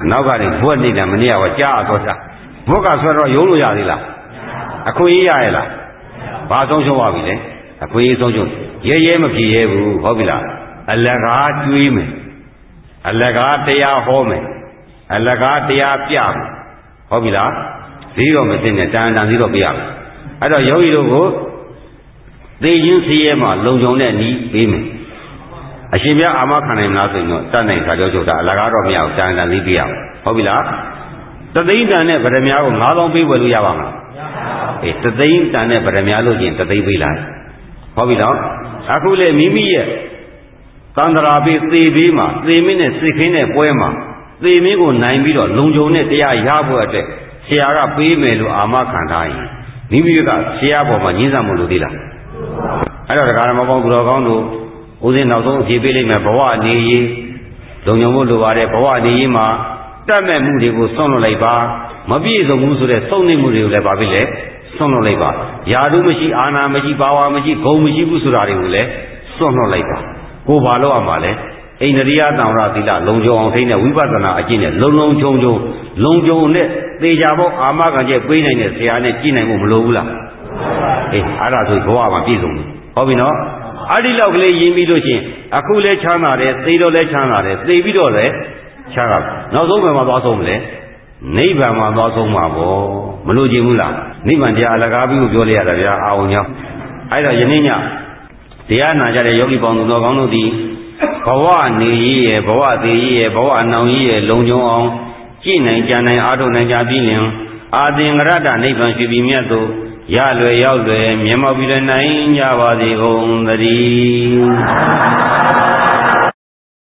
နောက်ကနေဘွတ်နေတာမနေ့ကကြားတော့တာဘွတ်ကဆွဲတော့ရုံးလို့ရသေးလားအခွင့်အရေးရရဲ့လားဘာဆုံးရှုံးသွားပြီလဲအခွင့်အရေးဆုံးရှုံးရဲရဲမဖြစ်ရဲဘူးဟုတ်ပြီလားအလကားကျွေးမယ်အလကားတရားဟောမယ်အလကားတရားပြမယ်ဟုတ်ပြီလားဈေးတော်မသိနဲ့တန်တန်ဈေးတော်ပြရမယ်အဲ့တော့ယောဂီတို့ကိုသေခြင်းစီးရဲမှာလုံခြုံတဲ့ဤပေးမယ်အရှင်ပြအာမခံနိုင်မလားဆိုရင်တော့တတ်နိုင်တာကြောင့်တာအလကားတော့မရဘူးတန်တန်ဈေးပြရမယ်ဟုတ်ပြီလားတသိန်းတန်နဲ့ဗရမ ्या ကိုငါးသောင်းပေးဝယ်လို့ရပါမလားအေးတသိန်းတန်နဲ့ဗရမ ्या လို့ချင်းတသိန်းပေးလိုက်ဟုတ်ပြီနော်အခုလေမိမိရဲ့သန္တရာပေးသေပေးမှာသေမင်းနဲ့စိတ်ခင်းတဲ့ပွဲမှာသေမင်းကိုနိုင်ပြီးတော့လုံခြုံတဲ့တရားရဖို့အတွက်ဆရာကပေးမယ်လို့အာမခံထားရင်မိမိကဆရာပေါ်မှာညှင်းဆမှုလို့သေးလားအဲ့တော့တရားဓမ္မပေါင်းသူတော်ကောင်းတို့ဦးဇင်းနောက်ဆုံးအဖြေပေးလိုက်မယ်ဘဝနေရေးလုံခြုံဖို့လိုပါတယ်ဘဝနေရေးမှာတတ်မဲ့မှုတွေကိုဆွန့်လွတ်လိုက်ပါမပြည့်စုံဘူးဆိုတဲ့သုံးနေမှုတွေကိုလည်းပါပြီလေဆွန့်လွတ်လိုက်ပါယာတုမရှိအာနာမရှိဘာဝမရှိဂုံမရှိဘူးဆိုတာတွေကိုလည်းဆွန့်လွတ်လိုက်ပါကိုဘာလို့အမှားလဲအိန္ဒြိယတံဝရသီလလုံခြုံအောင်ထိန်းတဲ့ဝိပဿနာအကျင့်နဲ့လုံလုံခြုံခြုံလုံခြုံနဲ့သေချာဖို့အာမခံချက်ပေးနိုင်တဲ့ဆရာနဲ့ကြည်နိုင်ဖို့မလိုဘူးလားအေးအဲ့ဒါဆိုဘဝမှာပြည့်စုံတယ်ဟုတ်ပြီနော်အဲ့ဒီလောက်ကလေးယဉ်ပြီးလို့ချင်းအခုလဲချမ်းသာတယ်သေတော့လဲချမ်းသာတယ်သေပြီးတော့လဲချမ်းသာနောက်ဆုံးဘယ်မှာသွားဆုံးမလဲနိဗ္ဗာန်မှာသွားဆုံးမှာပေါ့မလို့ချင်ဘူးလားနိဗ္ဗာန်တရားအလကားပြီးကိုပြောလိုက်ရတာဗျာအာဝုံကြောင့်အဲ့တော့ယနေ့ညတရားနာကြတဲ့ယောဂီပေါင်းသူတော်ကောင်းတို့ဒီဘဝနေရေးရဘဝသေးရေးရဘဝအနောင်ရေးရလုံခြုံအောင်ကြည်နိုင်ကြနိုင်အားထုတ်နိုင်ကြပြီးလင်အာသင်္ကရတနိဗ္ဗာန်ရှိပြီးမြတ်သို့ရလွယ်ရောက်လွယ်မျက်မှောက်ပြီးနိုင်ကြပါစေကုန်သတည်း